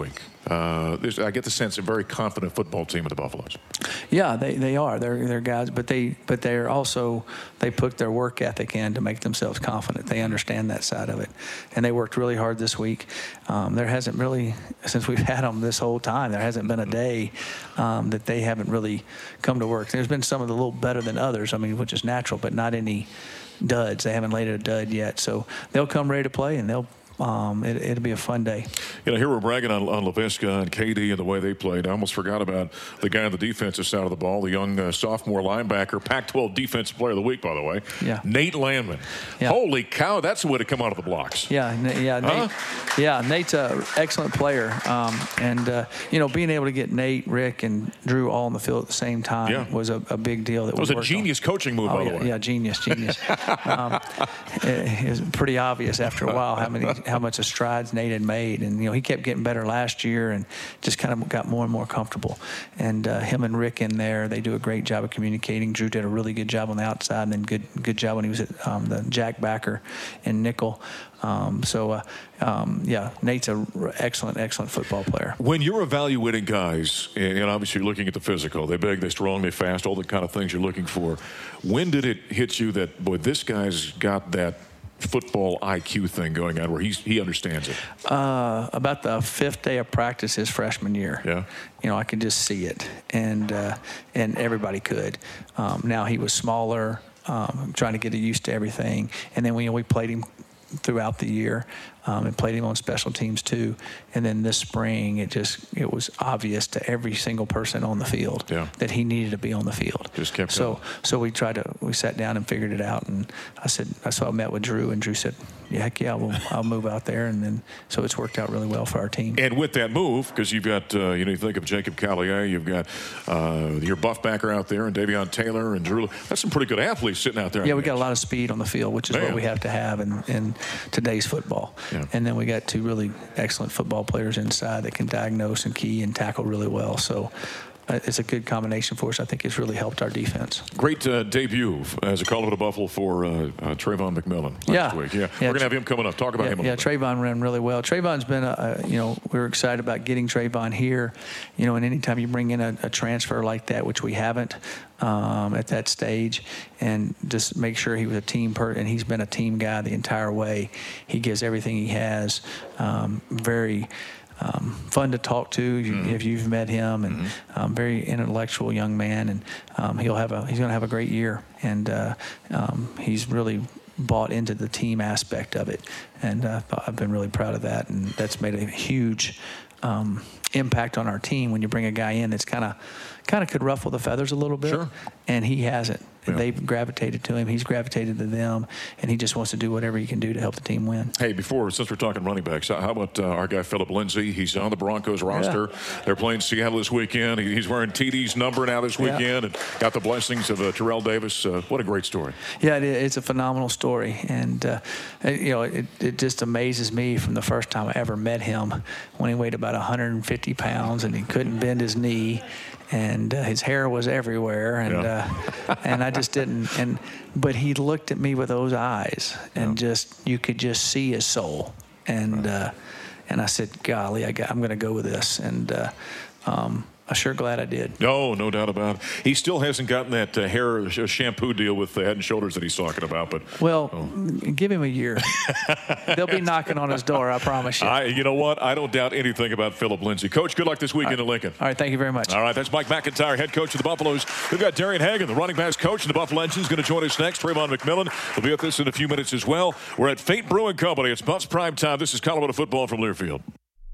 [SPEAKER 4] Uh, I get the sense a very confident football team of the Buffaloes.
[SPEAKER 6] Yeah, they, they are. They're they're guys, but they but they're also they put their work ethic in to make themselves confident. They understand that side of it, and they worked really hard this week. Um, there hasn't really, since we've had them this whole time, there hasn't been a day um, that they haven't really come to work. There's been some of the little better than others. I mean, which is natural, but not any duds. They haven't laid a dud yet, so they'll come ready to play, and they'll. Um, it, it'll be a fun day.
[SPEAKER 4] You know, here we're bragging on, on Laviska and K D and the way they played. I almost forgot about the guy on the defensive side of the ball, the young uh, sophomore linebacker, Pac twelve Defensive Player of the Week, by the way.
[SPEAKER 6] Yeah.
[SPEAKER 4] Nate Landman. Yeah. Holy cow, that's the way to come out of the blocks.
[SPEAKER 6] Yeah, yeah, Nate.
[SPEAKER 4] Huh?
[SPEAKER 6] Yeah, Nate's an excellent player. Um, and, uh, you know, being able to get Nate, Rick, and Drew all on the field at the same time
[SPEAKER 4] yeah.
[SPEAKER 6] was a, a big deal. That
[SPEAKER 4] it was
[SPEAKER 6] we
[SPEAKER 4] a genius
[SPEAKER 6] on.
[SPEAKER 4] coaching move,
[SPEAKER 6] oh,
[SPEAKER 4] by
[SPEAKER 6] yeah,
[SPEAKER 4] the way.
[SPEAKER 6] Yeah, genius, genius. um, it, it was pretty obvious after a while how many, how much of strides Nate had made, and you know he kept getting better last year, and just kind of got more and more comfortable. And uh, him and Rick in there, they do a great job of communicating. Drew did a really good job on the outside, and then good good job when he was at um, the Jack backer and nickel. Um, so uh, um, yeah, Nate's an excellent, excellent football player.
[SPEAKER 4] When you're evaluating guys, and, and obviously you're looking at the physical, they big, they strong, they fast, all the kind of things you're looking for. When did it hit you that boy, this guy's got that football I Q thing going on where he's, he understands it?
[SPEAKER 6] Uh, about the fifth day of practice his freshman year.
[SPEAKER 4] Yeah.
[SPEAKER 6] You know, I could just see it, and uh, and everybody could. Um, now he was smaller, um, trying to get used to everything, and then we you know, we played him throughout the year um, and played him on special teams too. And then this spring, it just it was obvious to every single person on the field
[SPEAKER 4] yeah.
[SPEAKER 6] that he needed to be on the field.
[SPEAKER 4] Just kept
[SPEAKER 6] so
[SPEAKER 4] going.
[SPEAKER 6] so we tried to we sat down and figured it out. And I said so I met with Drew, and Drew said, yeah, heck yeah, we'll, I'll move out there. And then so it's worked out really well for our team.
[SPEAKER 4] And with that move, because you've got uh, you know you think of Jacob Collier, you've got uh, your buff backer out there, and Davion Taylor and Drew. That's some pretty good athletes sitting out there.
[SPEAKER 6] Yeah, we got a lot of speed on the field, which is
[SPEAKER 4] Man.
[SPEAKER 6] what we have to have in, in today's football.
[SPEAKER 4] Yeah.
[SPEAKER 6] And then we got two really excellent football players inside that can diagnose and key and tackle really well. So uh, it's a good combination for us. I think it's really helped our defense.
[SPEAKER 4] Great uh, debut as a Colorado Buffalo for uh, uh, Trayvon McMillan last
[SPEAKER 6] yeah.
[SPEAKER 4] week. Yeah,
[SPEAKER 6] yeah.
[SPEAKER 4] We're going to have him coming up. Talk about
[SPEAKER 6] yeah,
[SPEAKER 4] him a
[SPEAKER 6] Yeah,
[SPEAKER 4] little bit.
[SPEAKER 6] Trayvon ran really well. Trayvon's been, a, a, you know, we were excited about getting Trayvon here. You know, and anytime you bring in a, a transfer like that, which we haven't, Um, at that stage, and just make sure he was a team person, and he's been a team guy the entire way. He gives everything he has. Um, very um, fun to talk to mm-hmm. if you've met him, and mm-hmm. um, very intellectual young man, and um, he'll have a he's going to have a great year, and uh, um, he's really bought into the team aspect of it, and uh, I've been really proud of that, and that's made a huge um, impact on our team when you bring a guy in that's kind of kind of could ruffle the feathers a little bit,
[SPEAKER 4] sure.
[SPEAKER 6] and he hasn't.
[SPEAKER 4] Yeah.
[SPEAKER 6] They've gravitated to him. He's gravitated to them, and he just wants to do whatever he can do to help the team win.
[SPEAKER 4] Hey, before, since we're talking running backs, how about uh, our guy Philip Lindsay? He's on the Broncos roster. Yeah. They're playing Seattle this weekend. He, he's wearing T D's number now this weekend, yeah. and got the blessings of uh, Terrell Davis. Uh, what a great story.
[SPEAKER 6] Yeah, it, it's a phenomenal story, and uh, you know, it, it just amazes me from the first time I ever met him, when he weighed about one hundred fifty pounds and he couldn't bend his knee, and uh, his hair was everywhere, and yeah. uh, and I just didn't. And but he looked at me with those eyes, and yeah. just you could just see his soul. And right. uh, and I said, "Golly, I got, I'm going to go with this." And uh, um, I'm sure glad I did.
[SPEAKER 4] No, no doubt about it. He still hasn't gotten that uh, hair shampoo deal with the Head and Shoulders that he's talking about. But
[SPEAKER 6] well,
[SPEAKER 4] oh.
[SPEAKER 6] give him a year. They'll be knocking on his door, I promise you.
[SPEAKER 4] I, you know what? I don't doubt anything about Philip Lindsay. Coach, good luck this weekend
[SPEAKER 6] right.
[SPEAKER 4] in Lincoln.
[SPEAKER 6] All right, thank you very much.
[SPEAKER 4] All right, that's Mike McIntyre, head coach of the Buffaloes. We've got Darian Hagan, the running backs coach, and the Buffalo Legends, going to join us next. Trayvon McMillan will be with us in a few minutes as well. We're at Fate Brewing Company. It's Buffs Prime Time. This is Colorado football from Learfield.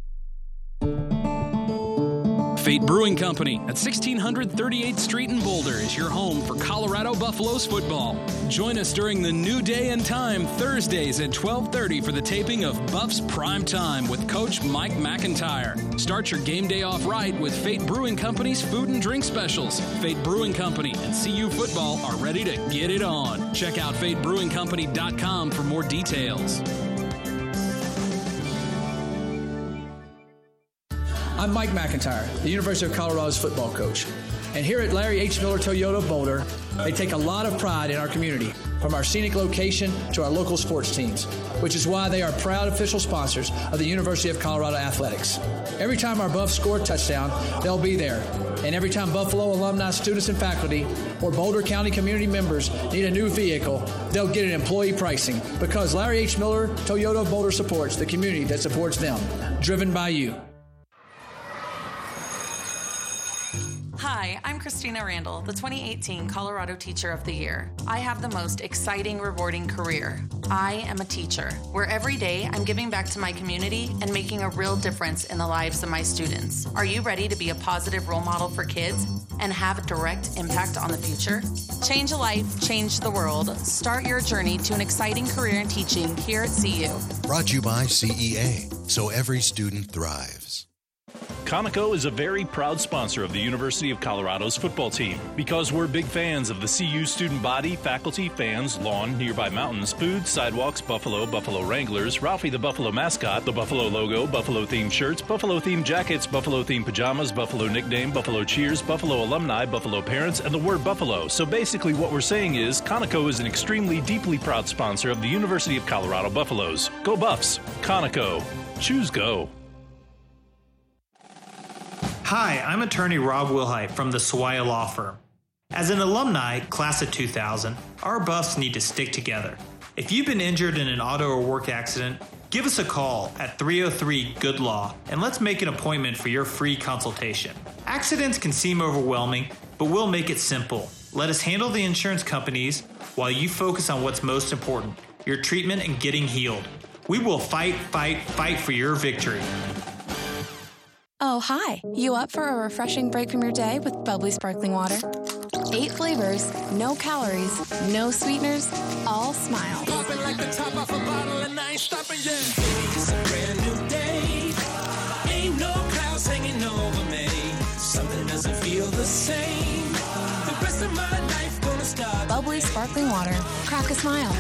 [SPEAKER 17] Fate Brewing Company at sixteen thirty-eighth Street in Boulder is your home for Colorado Buffaloes football. Join us during the new day and time Thursdays at twelve thirty for the taping of Buffs Prime Time with Coach Mike McIntyre. Start your game day off right with Fate Brewing Company's food and drink specials. Fate Brewing Company and C U Football are ready to get it on. Check out fate brewing company dot com for more details.
[SPEAKER 18] I'm Mike McIntyre, the University of Colorado's football coach. And here at Larry H. Miller Toyota of Boulder, they take a lot of pride in our community, from our scenic location to our local sports teams, which is why they are proud official sponsors of the University of Colorado Athletics. Every time our Buffs score a touchdown, they'll be there. And every time Buffalo alumni, students, and faculty, or Boulder County community members need a new vehicle, they'll get an employee pricing, because Larry H. Miller Toyota of Boulder supports the community that supports them. Driven by you.
[SPEAKER 19] Hi, I'm Christina Randall, the twenty eighteen Colorado Teacher of the Year. I have the most exciting, rewarding career. I am a teacher, where every day I'm giving back to my community and making a real difference in the lives of my students. Are you ready to be a positive role model for kids and have a direct impact on the future? Change a life, change the world. Start your journey to an exciting career in teaching here at C U.
[SPEAKER 20] Brought to you by C E A, so every student thrives.
[SPEAKER 21] Conoco is a very proud sponsor of the University of Colorado's football team because we're big fans of the C U student body, faculty, fans, lawn, nearby mountains, food, sidewalks, Buffalo, Buffalo Wranglers, Ralphie the Buffalo mascot, the Buffalo logo, Buffalo-themed shirts, Buffalo-themed jackets, Buffalo-themed pajamas, Buffalo nickname, Buffalo cheers, Buffalo alumni, Buffalo parents, and the word Buffalo. So basically what we're saying is Conoco is an extremely deeply proud sponsor of the University of Colorado Buffaloes. Go Buffs! Conoco. Choose go.
[SPEAKER 22] Hi, I'm attorney Rob Wilhite from the Sawaya Law Firm. As an alumni, class of two thousand, our Buffs need to stick together. If you've been injured in an auto or work accident, give us a call at three oh three good law and let's make an appointment for your free consultation. Accidents can seem overwhelming, but we'll make it simple. Let us handle the insurance companies while you focus on what's most important, your treatment and getting healed. We will fight, fight, fight for your victory.
[SPEAKER 23] Oh, hi. You up for a refreshing break from your day with bubbly sparkling water? Eight flavors, no calories, no sweeteners, all smile.
[SPEAKER 13] Popping like the top off a bottle and I ain't stopping yet. It's a brand new day. Ain't no clouds hanging over me. Something doesn't feel the same. The rest of my life gonna start.
[SPEAKER 23] Bubbly sparkling water. Crack a smile.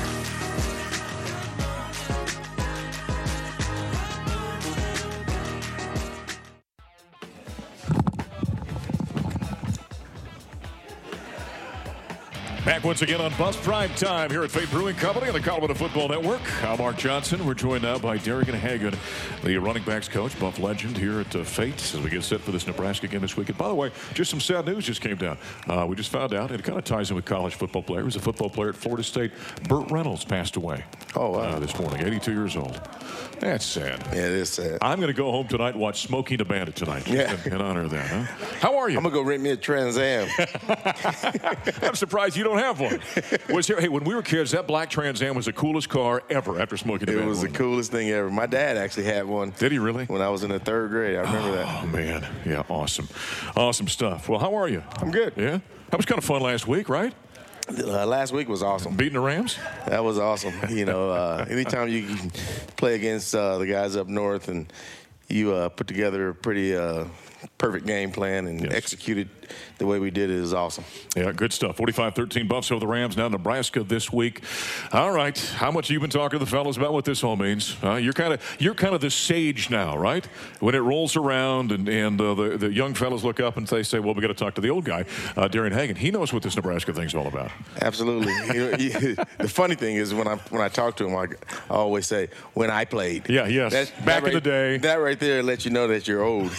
[SPEAKER 4] Back once again on Buffs Prime Time here at Fate Brewing Company and the Colorado Football Network. I'm Mark Johnson. We're joined now by Darrigan Hagan, the running backs coach, Buff legend here at uh, Fate as we get set for this Nebraska game this week. And by the way, just some sad news just came down. Uh, we just found out, and it kind of ties in with college football players. A football player at Florida State, Burt Reynolds, passed away. Oh, wow. Uh, this morning, eighty-two years old. That's sad.
[SPEAKER 24] Yeah, it is sad.
[SPEAKER 4] I'm going to go home tonight and watch Smokey the Bandit tonight. Yeah. In, in honor of that, huh? How are you?
[SPEAKER 24] I'm going to go rent me a Trans Am.
[SPEAKER 4] I'm surprised you don't have one. Was there, hey, when we were kids, that black Trans Am was the coolest car ever after Smokey the
[SPEAKER 24] Bandit. It was the coolest thing ever. My dad actually had one.
[SPEAKER 4] Did he really?
[SPEAKER 24] When I was in the third grade. I remember
[SPEAKER 4] oh,
[SPEAKER 24] that.
[SPEAKER 4] Oh, man. Yeah, awesome. Awesome stuff. Well, how are you?
[SPEAKER 24] I'm good.
[SPEAKER 4] Yeah? That was kind of fun last week, right?
[SPEAKER 24] Uh, last week was awesome.
[SPEAKER 4] Beating the Rams?
[SPEAKER 24] That was awesome. You know, uh, anytime you can play against uh, the guys up north and you uh, put together a pretty uh, perfect game plan and yes. execute it the way we did it is awesome.
[SPEAKER 4] Yeah, good stuff. forty-five thirteen Buffs over the Rams. Now Nebraska this week. All right. How much have you been talking to the fellas about what this all means? Uh, you're kind of you're kind of the sage now, right? When it rolls around and, and uh, the, the young fellas look up and they say, well, we got to talk to the old guy, uh, Darrigan Hagan. He knows what this Nebraska thing's all about.
[SPEAKER 24] Absolutely. you know, you, the funny thing is when I when I talk to him, I, I always say, when I played.
[SPEAKER 4] Yeah, yes. That,
[SPEAKER 24] Back
[SPEAKER 4] that right,
[SPEAKER 24] in the day. That right there lets you know that you're old.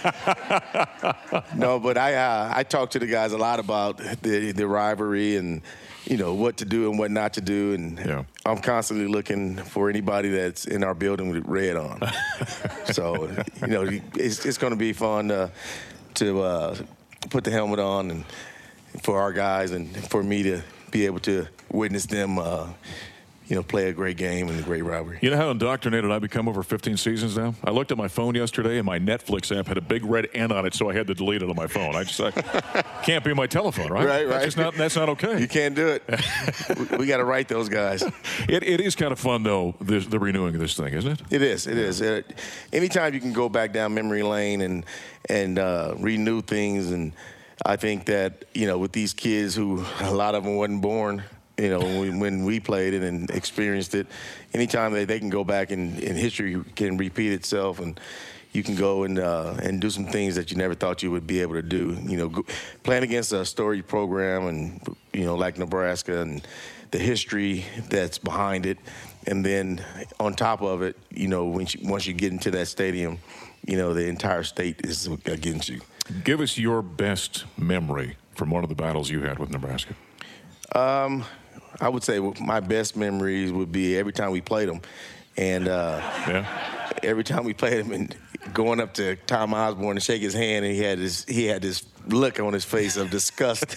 [SPEAKER 24] No, but I uh, I talk to the guys a lot about the, the rivalry and, you know, what to do and what not to do. And yeah. I'm constantly looking for anybody that's in our building with red on. So, you know, it's, it's going to be fun uh, to uh, put the helmet on and for our guys and for me to be able to witness them uh, you know, play a great game and a great rivalry.
[SPEAKER 4] You know how indoctrinated I've become over fifteen seasons now? I looked at my phone yesterday, and my Netflix app had a big red N on it, so I had to delete it on my phone. I just I can't be my telephone, right?
[SPEAKER 24] Right, right.
[SPEAKER 4] That's, just not, that's not okay.
[SPEAKER 24] You can't do it. we we got to write those guys.
[SPEAKER 4] It, it is kind of fun, though, this, the renewing of this thing, isn't it?
[SPEAKER 24] It is. It is. It, anytime you can go back down memory lane and, and uh, renew things, and I think that, you know, with these kids who a lot of them wasn't born You know, when we, when we played it and experienced it, anytime they, they can go back and, and history can repeat itself, and you can go and uh, and do some things that you never thought you would be able to do. You know, go, playing against a storied program and, you know, like Nebraska and the history that's behind it. And then on top of it, you know, when you, once you get into that stadium, you know, the entire state is against you.
[SPEAKER 4] Give us your best memory from one of the battles you had with Nebraska.
[SPEAKER 24] Um, I would say my best memories would be every time we played them. And uh,
[SPEAKER 4] yeah.
[SPEAKER 24] every time we played him and going up to Tom Osborne and shake his hand, and he had this he had this look on his face of disgust.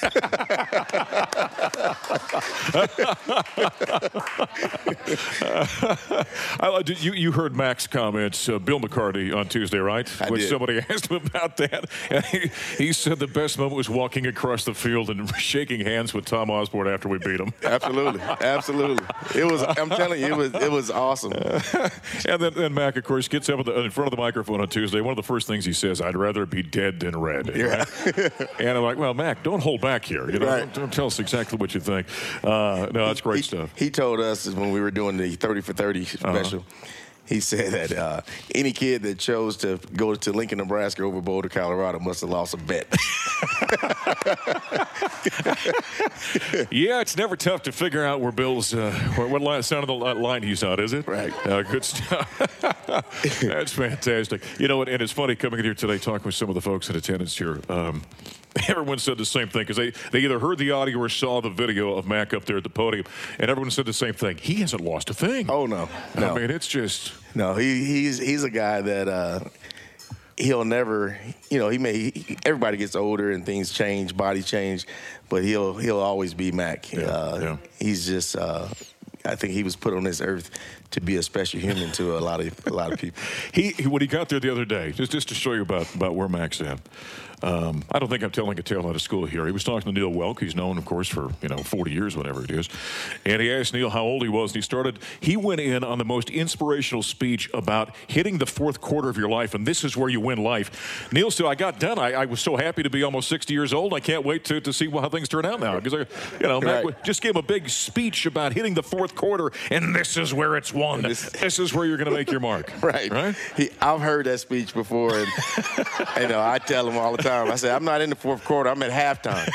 [SPEAKER 4] I, you, you heard Mac's comments, uh, Bill McCarty on Tuesday, right?
[SPEAKER 24] I
[SPEAKER 4] when
[SPEAKER 24] did.
[SPEAKER 4] Somebody asked him about that, and he, he said the best moment was walking across the field and shaking hands with Tom Osborne after we beat him.
[SPEAKER 24] Absolutely, absolutely. It was. I'm telling you, it was. It was awesome.
[SPEAKER 4] And then, then Mac, of course, gets up at the, in front of the microphone on Tuesday. One of the first things he says, "I'd rather be dead than red."
[SPEAKER 24] Yeah.
[SPEAKER 4] Right? And I'm like, well, Mac, don't hold back here. You know,
[SPEAKER 24] Right.
[SPEAKER 4] don't, don't tell us exactly what you think. Uh, no, that's great
[SPEAKER 24] he,
[SPEAKER 4] stuff.
[SPEAKER 24] He told us when we were doing the thirty for thirty special, uh-huh. he said that uh, any kid that chose to go to Lincoln, Nebraska over Boulder, Colorado must have lost a bet.
[SPEAKER 4] Yeah, it's never tough to figure out where Bill's, uh, what, what line, sound of the line he's on, is it?
[SPEAKER 24] Right.
[SPEAKER 4] Uh, good stuff. That's fantastic. You know, and, and it's funny coming in here today talking with some of the folks in attendance here. Um, Everyone said the same thing because they, they either heard the audio or saw the video of Mac up there at the podium, and everyone said the same thing. He hasn't lost a thing.
[SPEAKER 24] Oh, no. no.
[SPEAKER 4] I mean, it's just...
[SPEAKER 24] No, he, he's he's a guy that uh, he'll never, you know, he may, he, everybody gets older and things change, bodies change, but he'll he'll always be Mac.
[SPEAKER 4] Yeah,
[SPEAKER 24] uh,
[SPEAKER 4] yeah.
[SPEAKER 24] He's just, uh, I think he was put on this earth to be a special human to a lot of a lot of people.
[SPEAKER 4] He, he when he got there the other day, just just to show you about, about where Mac's at. Um, I don't think I'm telling a tale out of school here. He was talking to Neil Welk. He's known, of course, for, you know, forty years, whatever it is. And he asked Neil how old he was, and he started, he went in on the most inspirational speech about hitting the fourth quarter of your life, and this is where you win life. Neil said, I got done. I, I was so happy to be almost sixty years old. I can't wait to, to see how things turn out now. Because, you know, Mac
[SPEAKER 24] Right.
[SPEAKER 4] just gave a big speech about hitting the fourth quarter, and this is where it's won. This, this is where you're going to make your mark.
[SPEAKER 24] Right.
[SPEAKER 4] Right?
[SPEAKER 24] He, I've heard that speech before, and you know, I tell him all the time. I say, I'm not in the fourth quarter. I'm at halftime.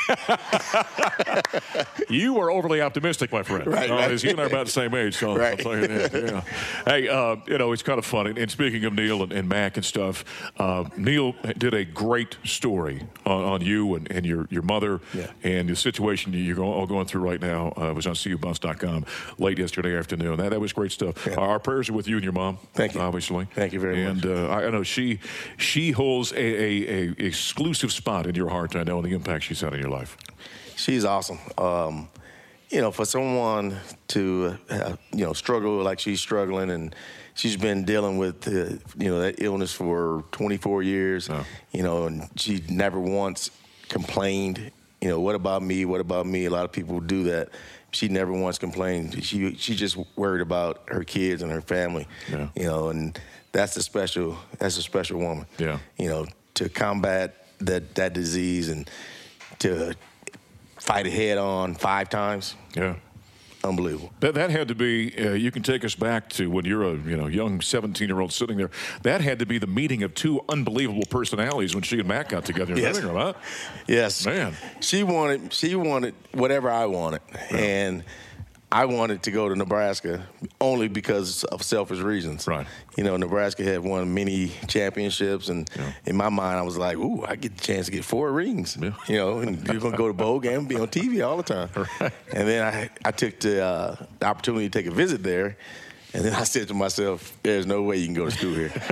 [SPEAKER 4] You are overly optimistic, my friend.
[SPEAKER 24] Right,
[SPEAKER 4] uh,
[SPEAKER 24] right.
[SPEAKER 4] As you and I are about the same age, so
[SPEAKER 24] Right.
[SPEAKER 4] I'll tell you that. Yeah. Hey, uh, you know, it's kind of funny. And speaking of Neil and, and Mac and stuff, uh, Neil did a great story on, on you and, and your, your mother
[SPEAKER 24] Yeah.
[SPEAKER 4] and the situation you're going, all going through right now. Uh, it was on C U Buffs dot com late yesterday afternoon. That, that was great stuff.
[SPEAKER 24] Yeah.
[SPEAKER 4] Our, our prayers are with you and your mom.
[SPEAKER 24] Thank you.
[SPEAKER 4] Obviously.
[SPEAKER 24] Thank you very
[SPEAKER 4] and,
[SPEAKER 24] much.
[SPEAKER 4] And uh, I, I know she she holds a, a, a exclusive spot in your heart, I know, and the impact she's had in your life.
[SPEAKER 24] She's awesome. Um, you know, for someone to, uh, you know, struggle like she's struggling, and she's been dealing with, uh, you know, that illness for twenty-four years,
[SPEAKER 4] Oh.
[SPEAKER 24] you know, and she never once complained, you know, what about me, what about me? A lot of people do that. She never once complained. She she just worried about her kids and her family,
[SPEAKER 4] Yeah.
[SPEAKER 24] you know, and that's a special, that's a special woman.
[SPEAKER 4] Yeah.
[SPEAKER 24] You know, to combat that, that disease and to fight it head on five times.
[SPEAKER 4] Yeah.
[SPEAKER 24] Unbelievable.
[SPEAKER 4] That, that had to be, uh, you can take us back to when you're a you know young seventeen-year-old sitting there. That had to be the meeting of two unbelievable personalities when she and Mac got together in the
[SPEAKER 24] Yes.
[SPEAKER 4] living room, huh?
[SPEAKER 24] Yes.
[SPEAKER 4] Man.
[SPEAKER 24] She wanted she wanted whatever I wanted.
[SPEAKER 4] Yeah.
[SPEAKER 24] And I wanted to go to Nebraska only because of selfish reasons.
[SPEAKER 4] Right.
[SPEAKER 24] You know, Nebraska had won many championships, and
[SPEAKER 4] Yeah.
[SPEAKER 24] in my mind, I was like, ooh, I get the chance to get four rings.
[SPEAKER 4] Yeah.
[SPEAKER 24] You know, and you're going to go to bowl game and be on T V all the time.
[SPEAKER 4] Right.
[SPEAKER 24] And then I, I took the, uh, the opportunity to take a visit there, and then I said to myself, there's no way you can go to school here.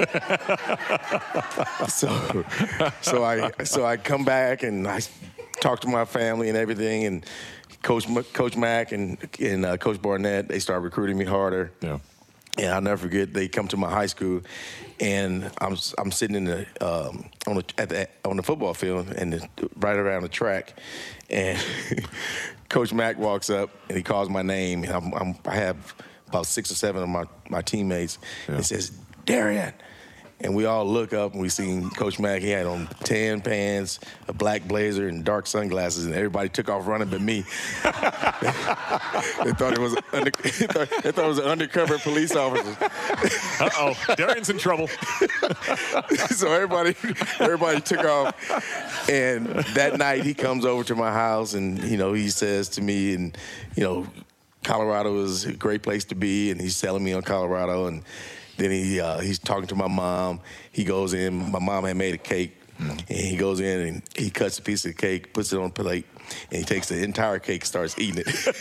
[SPEAKER 24] so, so, I, so I come back, and I talk to my family and everything, and Coach Coach Mac and and uh, Coach Barnett, they start recruiting me harder.
[SPEAKER 4] Yeah.
[SPEAKER 24] And I'll never forget, they come to my high school, and I'm I'm sitting in the um, on the at the on the football field and the, right around the track, and Coach Mac walks up and he calls my name. And I'm, I'm I have about six or seven of my my teammates.
[SPEAKER 4] Yeah.
[SPEAKER 24] And says, Darian. And we all look up and we seen Coach Mack. He had on tan pants, a black blazer, and dark sunglasses, and everybody took off running but me. they, they thought it was under, they thought, they thought it was an undercover police officer.
[SPEAKER 4] Uh-oh, Darian's in trouble.
[SPEAKER 24] So everybody, everybody took off. And that night he comes over to my house, and you know he says to me, and you know, Colorado is a great place to be, and he's selling me on Colorado. And then he uh, he's talking to my mom. He goes in. My mom had made a cake, mm. and he goes in and he cuts a piece of cake, puts it on a plate, and he takes the entire cake, starts eating it.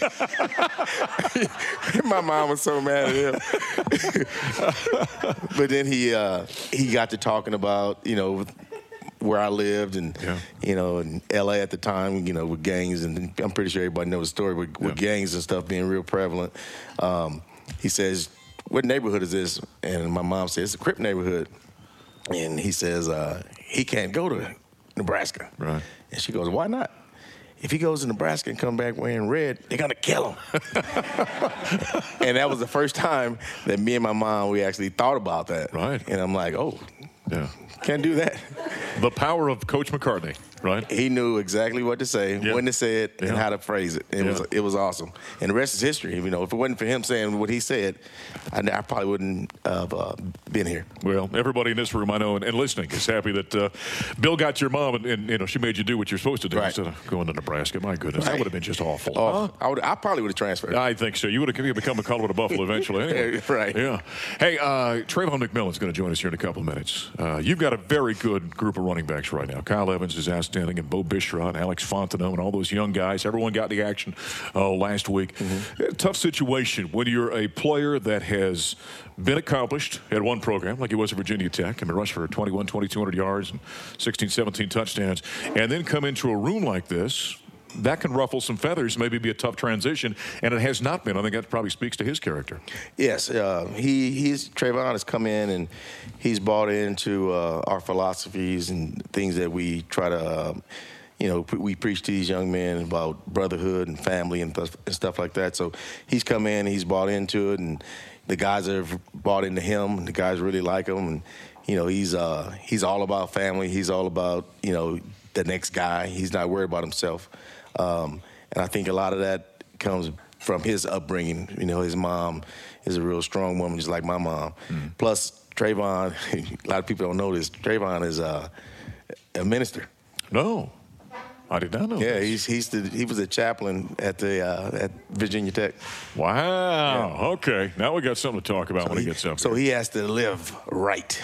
[SPEAKER 24] My mom was so mad at him. But then he uh, he got to talking about, you know, where I lived, and yeah. you know, in L A at the time, you know, with gangs, and I'm pretty sure everybody knows the story with, with yeah. gangs and stuff being real prevalent. Um, he says, "What neighborhood is this?" And my mom says, "It's a Crip neighborhood." And he says, uh, "He can't go to Nebraska."
[SPEAKER 4] Right.
[SPEAKER 24] And she goes, "Why not? If he goes to Nebraska and come back wearing red, they're gonna kill him." And that was the first time that me and my mom, we actually thought about that.
[SPEAKER 4] Right.
[SPEAKER 24] And I'm like, oh,
[SPEAKER 4] yeah,
[SPEAKER 24] can't do that.
[SPEAKER 4] The power of Coach McCartney, right?
[SPEAKER 24] He knew exactly what to say, yeah. when to say it, and yeah. how to phrase it. It yeah. was it was awesome. And the rest is history. You know, if it wasn't for him saying what he said, I, I probably wouldn't have uh, been here.
[SPEAKER 4] Well, everybody in this room, I know, and, and listening, is happy that uh, Bill got your mom, and, and you know, she made you do what you're supposed to do, right. instead of going to Nebraska. My goodness, right. that would have been just awful.
[SPEAKER 24] Oh,
[SPEAKER 4] huh?
[SPEAKER 24] I would. I probably would have transferred.
[SPEAKER 4] I think so. You would have become a Colorado Buffalo eventually. Anyway.
[SPEAKER 24] Right.
[SPEAKER 4] Yeah. Hey, uh, Trayvon McMillan's going to join us here in a couple of minutes. Uh, you've got a very good group of running backs right now. Kyle Evans is outstanding, and Bo Bishrot, and Alex Fontenot, and all those young guys. Everyone got the action uh, last week. Mm-hmm. Tough situation when you're a player that has been accomplished at one program, like he was at Virginia Tech, and rushed for twenty-one, twenty-two hundred yards and sixteen, seventeen touchdowns, and then come into a room like this. That can ruffle some feathers, maybe be a tough transition, and it has not been. I think that probably speaks to his character.
[SPEAKER 24] Yes, uh, he he's Trayvon has come in and he's bought into uh, our philosophies and things that we try to, uh, you know, we preach to these young men about brotherhood and family and, th- and stuff like that. So he's come in, he's bought into it, and the guys have bought into him. The guys really like him, and you know, he's uh, he's all about family. He's all about, you know, the next guy. He's not worried about himself. Um, and I think a lot of that comes from his upbringing. You know, his mom is a real strong woman, just like my mom. Mm. Plus, Trayvon, a lot of people don't know this, Trayvon is uh, a minister.
[SPEAKER 4] No, I did not know
[SPEAKER 24] Yeah,
[SPEAKER 4] this.
[SPEAKER 24] he's, he's the, he was a chaplain at the uh, at Virginia Tech.
[SPEAKER 4] Wow.
[SPEAKER 24] Yeah.
[SPEAKER 4] Okay. Now we got something to talk about
[SPEAKER 24] so
[SPEAKER 4] when
[SPEAKER 24] he,
[SPEAKER 4] he gets up
[SPEAKER 24] So
[SPEAKER 4] here.
[SPEAKER 24] he has to live right.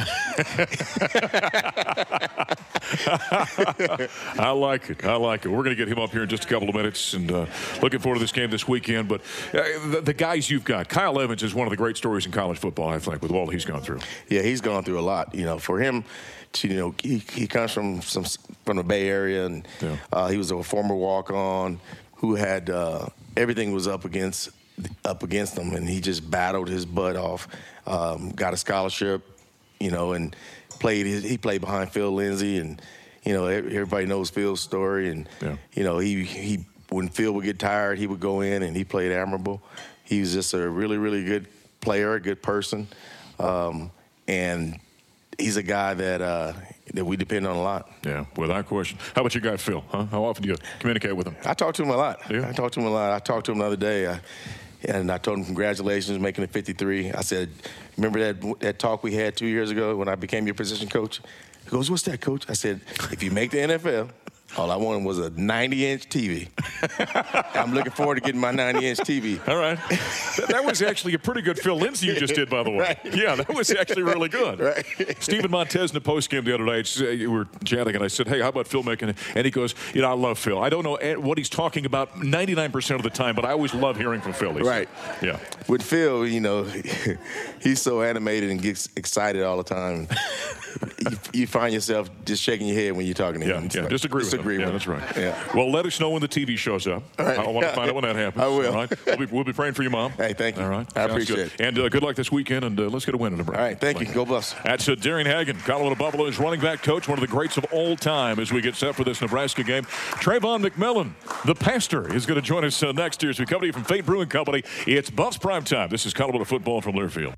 [SPEAKER 4] I like it. I like it. We're going to get him up here in just a couple of minutes, and uh, looking forward to this game this weekend. But uh, the, the guys you've got, Kyle Evans is one of the great stories in college football, I think, with all he's gone through.
[SPEAKER 24] Yeah, he's gone through a lot. You know, for him, to, you know, he, he comes from some from the Bay Area, and
[SPEAKER 4] yeah.
[SPEAKER 24] uh, he was a former walk-on who had uh, everything was up against up against him, and he just battled his butt off. Um, got a scholarship, you know, and played. His, he played behind Phil Lindsay, and you know, everybody knows Phil's story. And
[SPEAKER 4] yeah.
[SPEAKER 24] you know, he he when Phil would get tired, he would go in and he played admirable. He was just a really really good player, a good person, um, and he's a guy that uh, that we depend on a lot.
[SPEAKER 4] Yeah, without question. How about your guy Phil? Huh? How often do you communicate with him?
[SPEAKER 24] I talk to him a lot.
[SPEAKER 4] Yeah.
[SPEAKER 24] I talk to him a lot. I talked to him the other day. I, And I told him, congratulations, making it fifty-three. I said, remember that that talk we had two years ago when I became your position coach? He goes, what's that, coach? I said, if you make the N F L, all I wanted was a ninety-inch T V. I'm looking forward to getting my ninety-inch T V.
[SPEAKER 4] All right. That, that was actually a pretty good Phil Lindsay you just did, by the way.
[SPEAKER 24] Right.
[SPEAKER 4] Yeah, that was actually really good.
[SPEAKER 24] Right.
[SPEAKER 4] Stephen Montez in the postgame the other night, we were chatting, and I said, hey, how about Phil making it? And he goes, you know, I love Phil. I don't know what he's talking about ninety-nine percent of the time, but I always love hearing from Phil.
[SPEAKER 24] Right.
[SPEAKER 4] Yeah.
[SPEAKER 24] With Phil, you know, he's so animated and gets excited all the time. you, you find yourself just shaking your head when you're talking to
[SPEAKER 4] yeah,
[SPEAKER 24] him.
[SPEAKER 4] Yeah,
[SPEAKER 24] like,
[SPEAKER 4] disagree with him.
[SPEAKER 24] With
[SPEAKER 4] yeah,
[SPEAKER 24] him.
[SPEAKER 4] that's right.
[SPEAKER 24] Yeah.
[SPEAKER 4] Well, let us know when the T V shows up.
[SPEAKER 24] Right.
[SPEAKER 4] I want to find out when that happens.
[SPEAKER 24] I will.
[SPEAKER 4] All right. We'll be, we'll be praying for your mom.
[SPEAKER 24] Hey, thank you.
[SPEAKER 4] All right.
[SPEAKER 24] I
[SPEAKER 4] Sounds
[SPEAKER 24] appreciate
[SPEAKER 4] good.
[SPEAKER 24] it.
[SPEAKER 4] And uh, good luck this weekend, and uh, let's get a win in Nebraska.
[SPEAKER 24] All right, thank you. Go Buffs.
[SPEAKER 4] That's uh, Darian Hagan, Colorado Buffaloes running back coach, one of the greats of all time as we get set for this Nebraska game. Trayvon McMillan, the pastor, is going to join us uh, next year as we come to you from Fate Brewing Company. It's Buffs Prime Time. This is Colorado football from Learfield.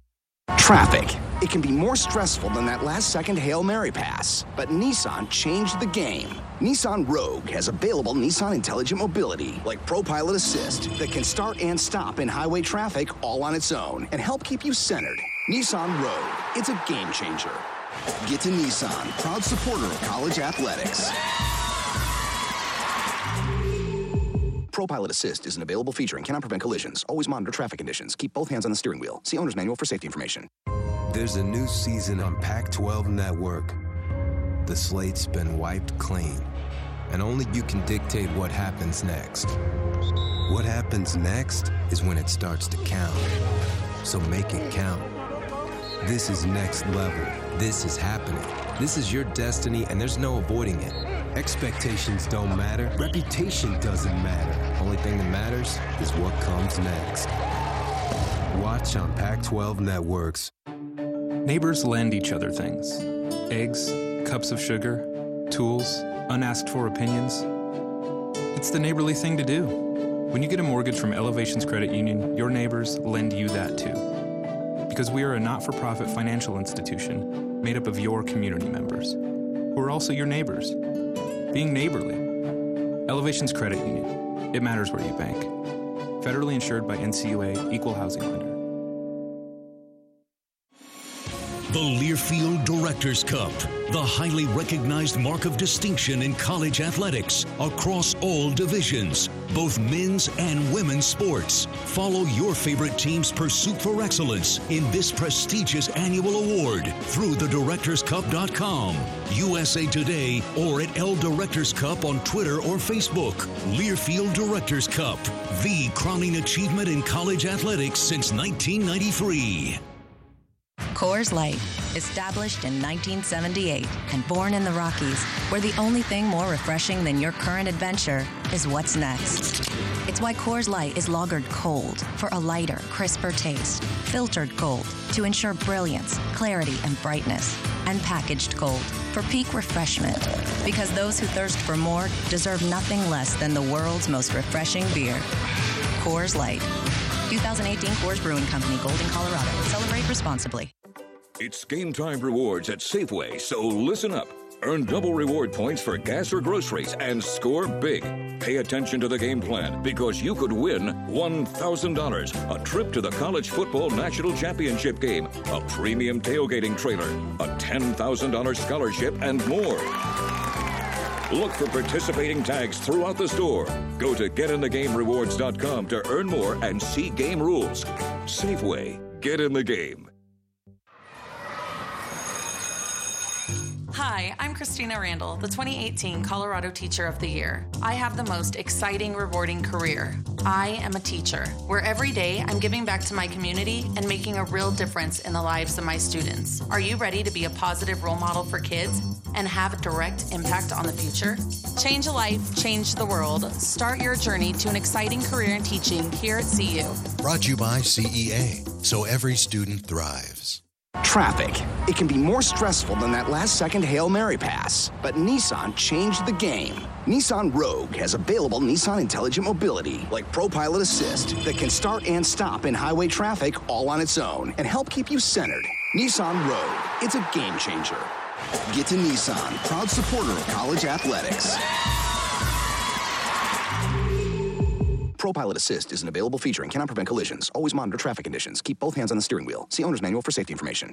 [SPEAKER 7] Traffic. It can be more stressful than that last-second Hail Mary pass. But Nissan changed the game. Nissan Rogue has available Nissan Intelligent Mobility, like ProPilot Assist, that can start and stop in highway traffic all on its own and help keep you centered. Nissan Rogue. It's a game changer. Get to Nissan, proud supporter of college athletics. ProPilot Assist is an available feature and cannot prevent collisions. Always monitor traffic conditions. Keep both hands on the steering wheel. See owner's manual for safety information.
[SPEAKER 1] There's a new season on Pac twelve Network. The slate's been wiped clean, and only you can dictate what happens next. What happens next is when it starts to count. So make it count. This is next level. This is happening. This is your destiny, and there's no avoiding it. Expectations don't matter. Reputation doesn't matter. Only thing that matters is what comes next. Watch on Pac twelve Networks.
[SPEAKER 8] Neighbors lend each other things. Eggs, cups of sugar, tools, unasked for opinions. It's the neighborly thing to do. When you get a mortgage from Elevations Credit Union, your neighbors lend you that too. Because we are a not-for-profit financial institution made up of your community members, who are also your neighbors. Being neighborly. Elevations Credit Union. It matters where you bank. Federally insured by N C U A, Equal Housing Lender.
[SPEAKER 2] The Learfield Directors Cup, the highly recognized mark of distinction in college athletics across all divisions, both men's and women's sports. Follow your favorite team's pursuit for excellence in this prestigious annual award through the directors cup dot com, U S A Today, or at L Directors Cup on Twitter or Facebook. Learfield Directors Cup, the crowning achievement in college athletics since nineteen ninety-three.
[SPEAKER 9] Coors Light, established in nineteen seventy-eight and born in the Rockies, where the only thing more refreshing than your current adventure is what's next. It's why Coors Light is lagered cold for a lighter, crisper taste, filtered cold to ensure brilliance, clarity, and brightness, and packaged cold for peak refreshment. Because those who thirst for more deserve nothing less than the world's most refreshing beer. Coors Light. twenty eighteen Coors Brewing Company, Golden, Colorado. Celebrate responsibly.
[SPEAKER 3] It's game time rewards at Safeway, so listen up. Earn double reward points for gas or groceries and score big. Pay attention to the game plan because you could win one thousand dollars, a trip to the College Football National Championship game, a premium tailgating trailer, a ten thousand dollars scholarship, and more. Look for participating tags throughout the store. Go to get in the game rewards dot com to earn more and see game rules. Safeway. Get in the game.
[SPEAKER 19] Hi, I'm Christina Randall, the twenty eighteen Colorado Teacher of the Year. I have the most exciting, rewarding career. I am a teacher, where every day I'm giving back to my community and making a real difference in the lives of my students. Are you ready to be a positive role model for kids and have a direct impact on the future? Change a life, change the world. Start your journey to an exciting career in teaching here at C U.
[SPEAKER 20] Brought to you by C E A, so every student thrives.
[SPEAKER 7] Traffic. It can be more stressful than that last-second Hail Mary pass. But Nissan changed the game. Nissan Rogue has available Nissan Intelligent Mobility, like ProPilot Assist, that can start and stop in highway traffic all on its own and help keep you centered. Nissan Rogue. It's a game changer. Get to Nissan, proud supporter of college athletics. ProPilot Assist is an available feature and cannot prevent collisions. Always monitor traffic conditions. Keep both hands on the steering wheel. See owner's manual for safety information.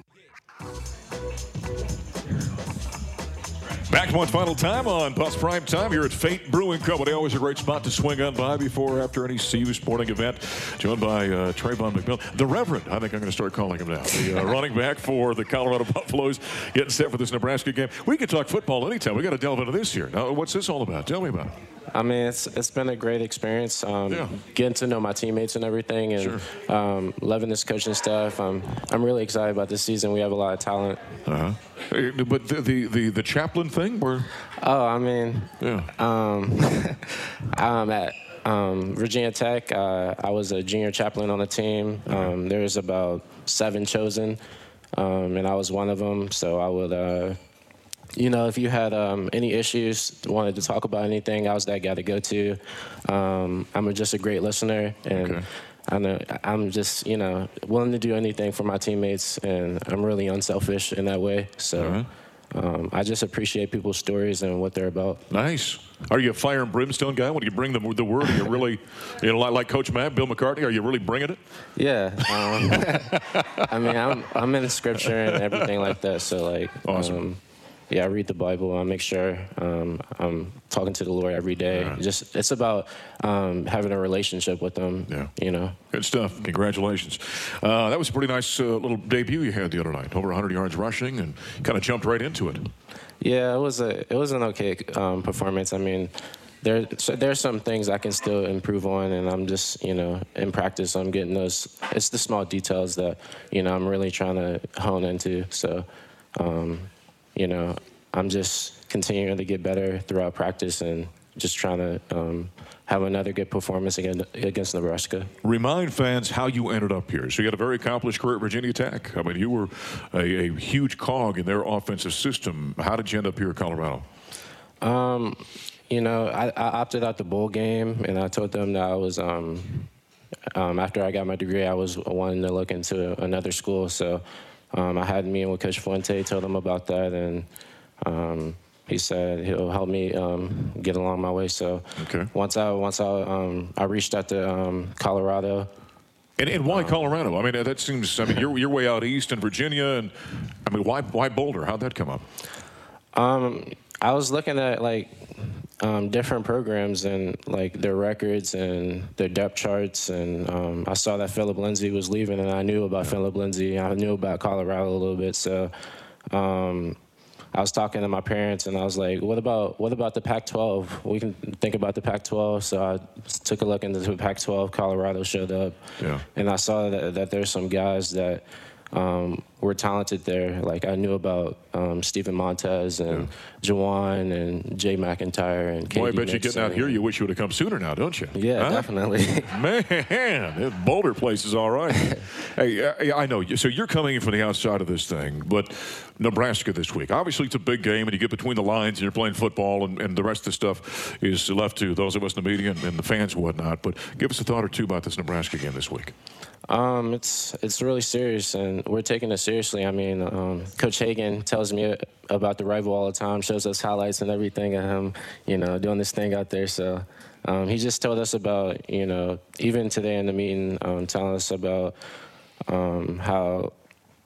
[SPEAKER 4] Back one final time on Bus Prime Time here at Fate Brewing Company. Always a great spot to swing on by before or after any C U sporting event. Joined by uh, Trayvon McMillan, the Reverend. I think I'm going to start calling him now. The uh, running back for the Colorado Buffaloes, getting set for this Nebraska game. We could talk football anytime. We got to delve into this here. Now, what's this all about? Tell me about it.
[SPEAKER 5] I mean, it's it's been a great experience. Um, yeah. Getting to know my teammates and everything, and sure. um, loving this coaching staff. Um, I'm really excited about this season. We have a lot of talent.
[SPEAKER 4] Uh-huh. But the the the, the chaplain thing, where?
[SPEAKER 5] Oh, I mean,
[SPEAKER 4] yeah.
[SPEAKER 5] Um, I'm at um, Virginia Tech. Uh, I was a junior chaplain on the team. Um, there was about seven chosen, um, and I was one of them. So I would. Uh, You know, if you had um, any issues, wanted to talk about anything, I was that guy to go to. Um, I'm a, just a great listener, and okay. I know I'm just, you know, willing to do anything for my teammates, and I'm really unselfish in that way. So uh-huh. um, I just appreciate people's stories and what they're about.
[SPEAKER 4] Nice. Are you a fire and brimstone guy? When you bring the, the word, are you really, you know, like, like Coach Matt, Bill McCartney, are you really bringing it?
[SPEAKER 5] Yeah. Um, I mean, I'm, I'm in Scripture and everything like that. So, like,
[SPEAKER 4] awesome.
[SPEAKER 5] Um, yeah, I read the Bible. I make sure um, I'm talking to the Lord every day.
[SPEAKER 4] Right.
[SPEAKER 5] Just it's about um, having a relationship with Him.
[SPEAKER 4] Yeah,
[SPEAKER 5] you know.
[SPEAKER 4] Good stuff. Congratulations. Uh, that was a pretty nice uh, little debut you had the other night. Over one hundred yards rushing, and kind of jumped right into it.
[SPEAKER 5] Yeah, it was a it was an okay um, performance. I mean, there so there's some things I can still improve on, and I'm just you know in practice I'm getting those. It's the small details that you know I'm really trying to hone into. So. Um, You know, I'm just continuing to get better throughout practice and just trying to um, have another good performance against, against Nebraska.
[SPEAKER 4] Remind fans how you ended up here. So you had a very accomplished career at Virginia Tech. I mean, you were a, a huge cog in their offensive system. How did you end up here at Colorado?
[SPEAKER 5] Um, you know, I, I opted out the bowl game, and I told them that I was um, um, after I got my degree, I was wanting to look into another school. So. Um, I had a meeting with Coach Fuente, told him about that, and um, he said he'll help me um, get along my way. So
[SPEAKER 4] okay.
[SPEAKER 5] once I once I um, I reached out to um, Colorado.
[SPEAKER 4] And, and why um, Colorado? I mean, that seems. I mean, you're you're way out east in Virginia, and I mean, why why Boulder? How'd that come up?
[SPEAKER 5] Um, I was looking at like um, different programs and like their records and their depth charts, and um, I saw that Philip Lindsay was leaving, and I knew about Philip Lindsay. I knew about Colorado a little bit, so um, I was talking to my parents, and I was like, "What about what about the Pac twelve? We can think about the Pac twelve." So I took a look into the Pac twelve. Colorado showed up,
[SPEAKER 4] yeah.
[SPEAKER 5] and I saw that, that there's some guys that. Um, were talented there. Like I knew about um, Stephen Montez and yeah. Jawan and Jay McIntyre and K D
[SPEAKER 4] Boy, I bet
[SPEAKER 5] Nixon.
[SPEAKER 4] you're getting out here. You wish you would have come sooner now, don't you?
[SPEAKER 5] Yeah,
[SPEAKER 4] huh?
[SPEAKER 5] definitely.
[SPEAKER 4] Man, that Boulder place is all right. Hey, I know. So you're coming in from the outside of this thing, but Nebraska this week. Obviously, it's a big game, and you get between the lines, and you're playing football, and, and the rest of the stuff is left to those of us in the media and, and the fans and whatnot. But give us a thought or two about this Nebraska game this week.
[SPEAKER 5] Um, it's it's really serious, and we're taking it seriously. I mean, um, Coach Hagan tells me about the rival all the time, shows us highlights and everything of him, you know, doing this thing out there. So um, he just told us about, you know, even today in the meeting, um, telling us about um, how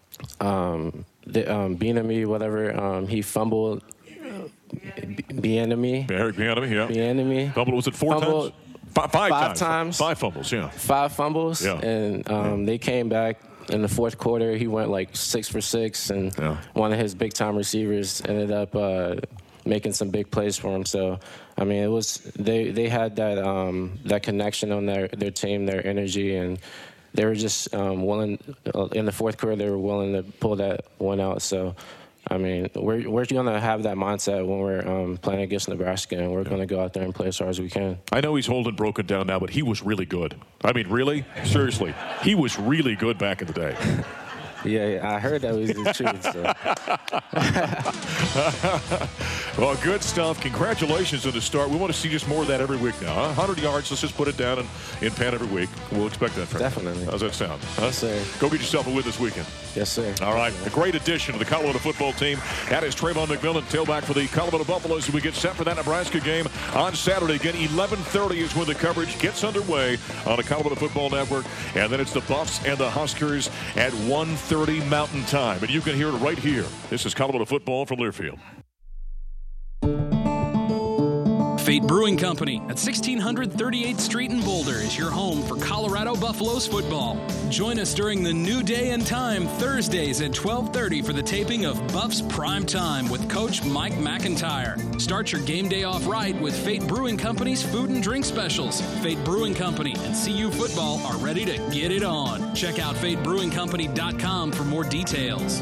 [SPEAKER 5] um, the um, Bieniemy, whatever, um, he fumbled. Bieniemy.
[SPEAKER 4] Eric Bieniemy, yeah.
[SPEAKER 5] Bieniemy.
[SPEAKER 4] Fumbled, was it four
[SPEAKER 5] fumbled,
[SPEAKER 4] times? Five, five,
[SPEAKER 5] five
[SPEAKER 4] times.
[SPEAKER 5] times.
[SPEAKER 4] Five fumbles, yeah.
[SPEAKER 5] Five fumbles.
[SPEAKER 4] Yeah.
[SPEAKER 5] And um, yeah. they came back in the fourth quarter. He went like six for six, and
[SPEAKER 4] yeah.
[SPEAKER 5] one of his big-time receivers ended up uh, making some big plays for him. So, I mean, it was they, they had that um, that connection on their, their team, their energy, and they were just um, willing uh, in the fourth quarter. They were willing to pull that one out. So. I mean, we're we're going to have that mindset when we're um, playing against Nebraska, and we're yeah. going to go out there and play as hard as we can.
[SPEAKER 4] I know he's holding broken down now, but he was really good. I mean, really? Seriously. He was really good back in the day.
[SPEAKER 5] Yeah, yeah, I heard that was the truth.
[SPEAKER 4] So. Well, good stuff. Congratulations on the start. We want to see just more of that every week now. Huh? one hundred yards, let's just put it down in, in pen every week. We'll expect that from
[SPEAKER 5] Definitely.
[SPEAKER 4] you. How's that sound? Huh?
[SPEAKER 5] Yes, sir.
[SPEAKER 4] Go get yourself a win this weekend.
[SPEAKER 5] Yes, sir.
[SPEAKER 4] All right. A great addition to the Colorado football team. That is Trayvon McMillan, tailback for the Colorado Buffaloes, as we get set for that Nebraska game on Saturday. Again, eleven thirty is when the coverage gets underway on the Colorado Football Network. And then it's the Buffs and the Huskers at one thirty Mountain Time. And you can hear it right here. This is Colorado football from Learfield.
[SPEAKER 17] Fate Brewing Company at sixteen thirty-eighth Street in Boulder is your home for Colorado Buffaloes football. Join us during the New Day and Time Thursdays at twelve thirty for the taping of Buffs Prime Time with Coach Mike McIntyre. Start your game day off right with Fate Brewing Company's food and drink specials. Fate Brewing Company and C U Football are ready to get it on. Check out fate brewing company dot com for more details.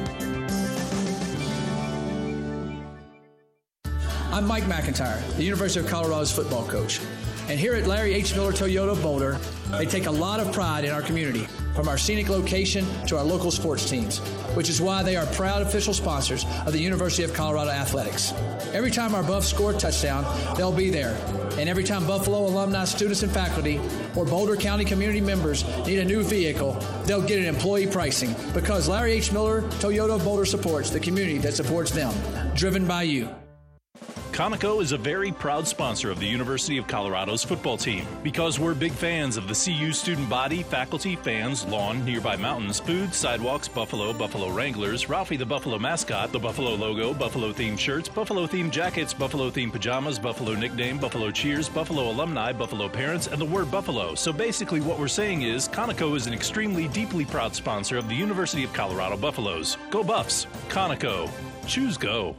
[SPEAKER 18] I'm Mike McIntyre, the University of Colorado's football coach. And here at Larry H. Miller Toyota Boulder, They take a lot of pride in our community, from our scenic location to our local sports teams, which is why they are proud official sponsors of the University of Colorado Athletics. Every time our Buffs score a touchdown, they'll be there. And every time Buffalo alumni, students, and faculty or Boulder County community members need a new vehicle, they'll get an employee pricing because Larry H. Miller Toyota of Boulder supports the community that supports them. Driven by you.
[SPEAKER 21] Conoco is a very proud sponsor of the University of Colorado's football team because we're big fans of the C U student body, faculty, fans, lawn, nearby mountains, food, sidewalks, Buffalo, Buffalo Wranglers, Ralphie the Buffalo mascot, the Buffalo logo, Buffalo-themed shirts, Buffalo-themed jackets, Buffalo-themed pajamas, Buffalo nickname, Buffalo cheers, Buffalo alumni, Buffalo parents, and the word Buffalo. So basically what we're saying is Conoco is an extremely deeply proud sponsor of the University of Colorado Buffaloes. Go Buffs! Conoco. Choose go.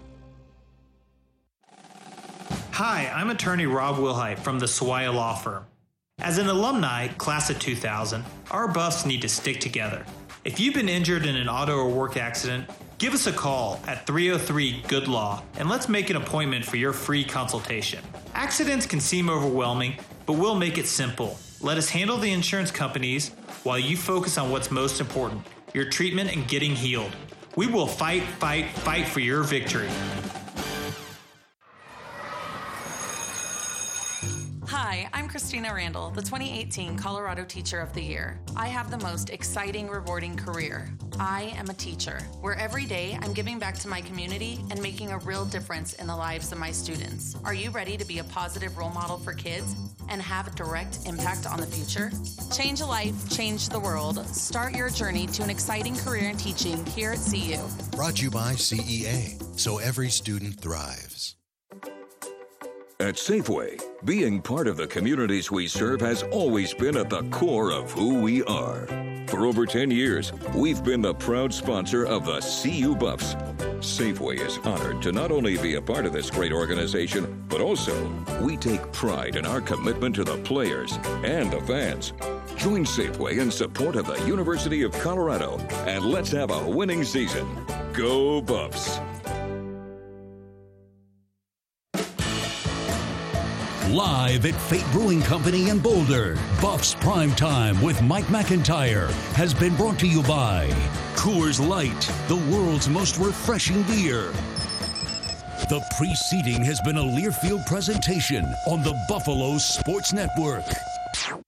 [SPEAKER 22] Hi, I'm attorney Rob Wilhite from the Swire Law Firm. As an alumni, class of two thousand, our Buffs need to stick together. If you've been injured in an auto or work accident, give us a call at three oh three good law and let's make an appointment for your free consultation. Accidents can seem overwhelming, but we'll make it simple. Let us handle the insurance companies while you focus on what's most important, your treatment and getting healed. We will fight, fight, fight for your victory.
[SPEAKER 19] Hi, I'm Christina Randall, the twenty eighteen Colorado Teacher of the Year. I have the most exciting, rewarding career. I am a teacher, where every day I'm giving back to my community and making a real difference in the lives of my students. Are you ready to be a positive role model for kids and have a direct impact on the future? Change a life, change the world. Start your journey to an exciting career in teaching here at C U.
[SPEAKER 20] Brought to you by C E A, so every student thrives.
[SPEAKER 3] At Safeway, being part of the communities we serve has always been at the core of who we are. For over ten years, we've been the proud sponsor of the C U Buffs. Safeway is honored to not only be a part of this great organization, but also we take pride in our commitment to the players and the fans. Join Safeway in support of the University of Colorado, and let's have a winning season. Go Buffs!
[SPEAKER 2] Live at Fate Brewing Company in Boulder, Buffs Prime Time with Mike McIntyre has been brought to you by Coors Light, the world's most refreshing beer. The preceding has been a Learfield presentation on the Buffalo Sports Network.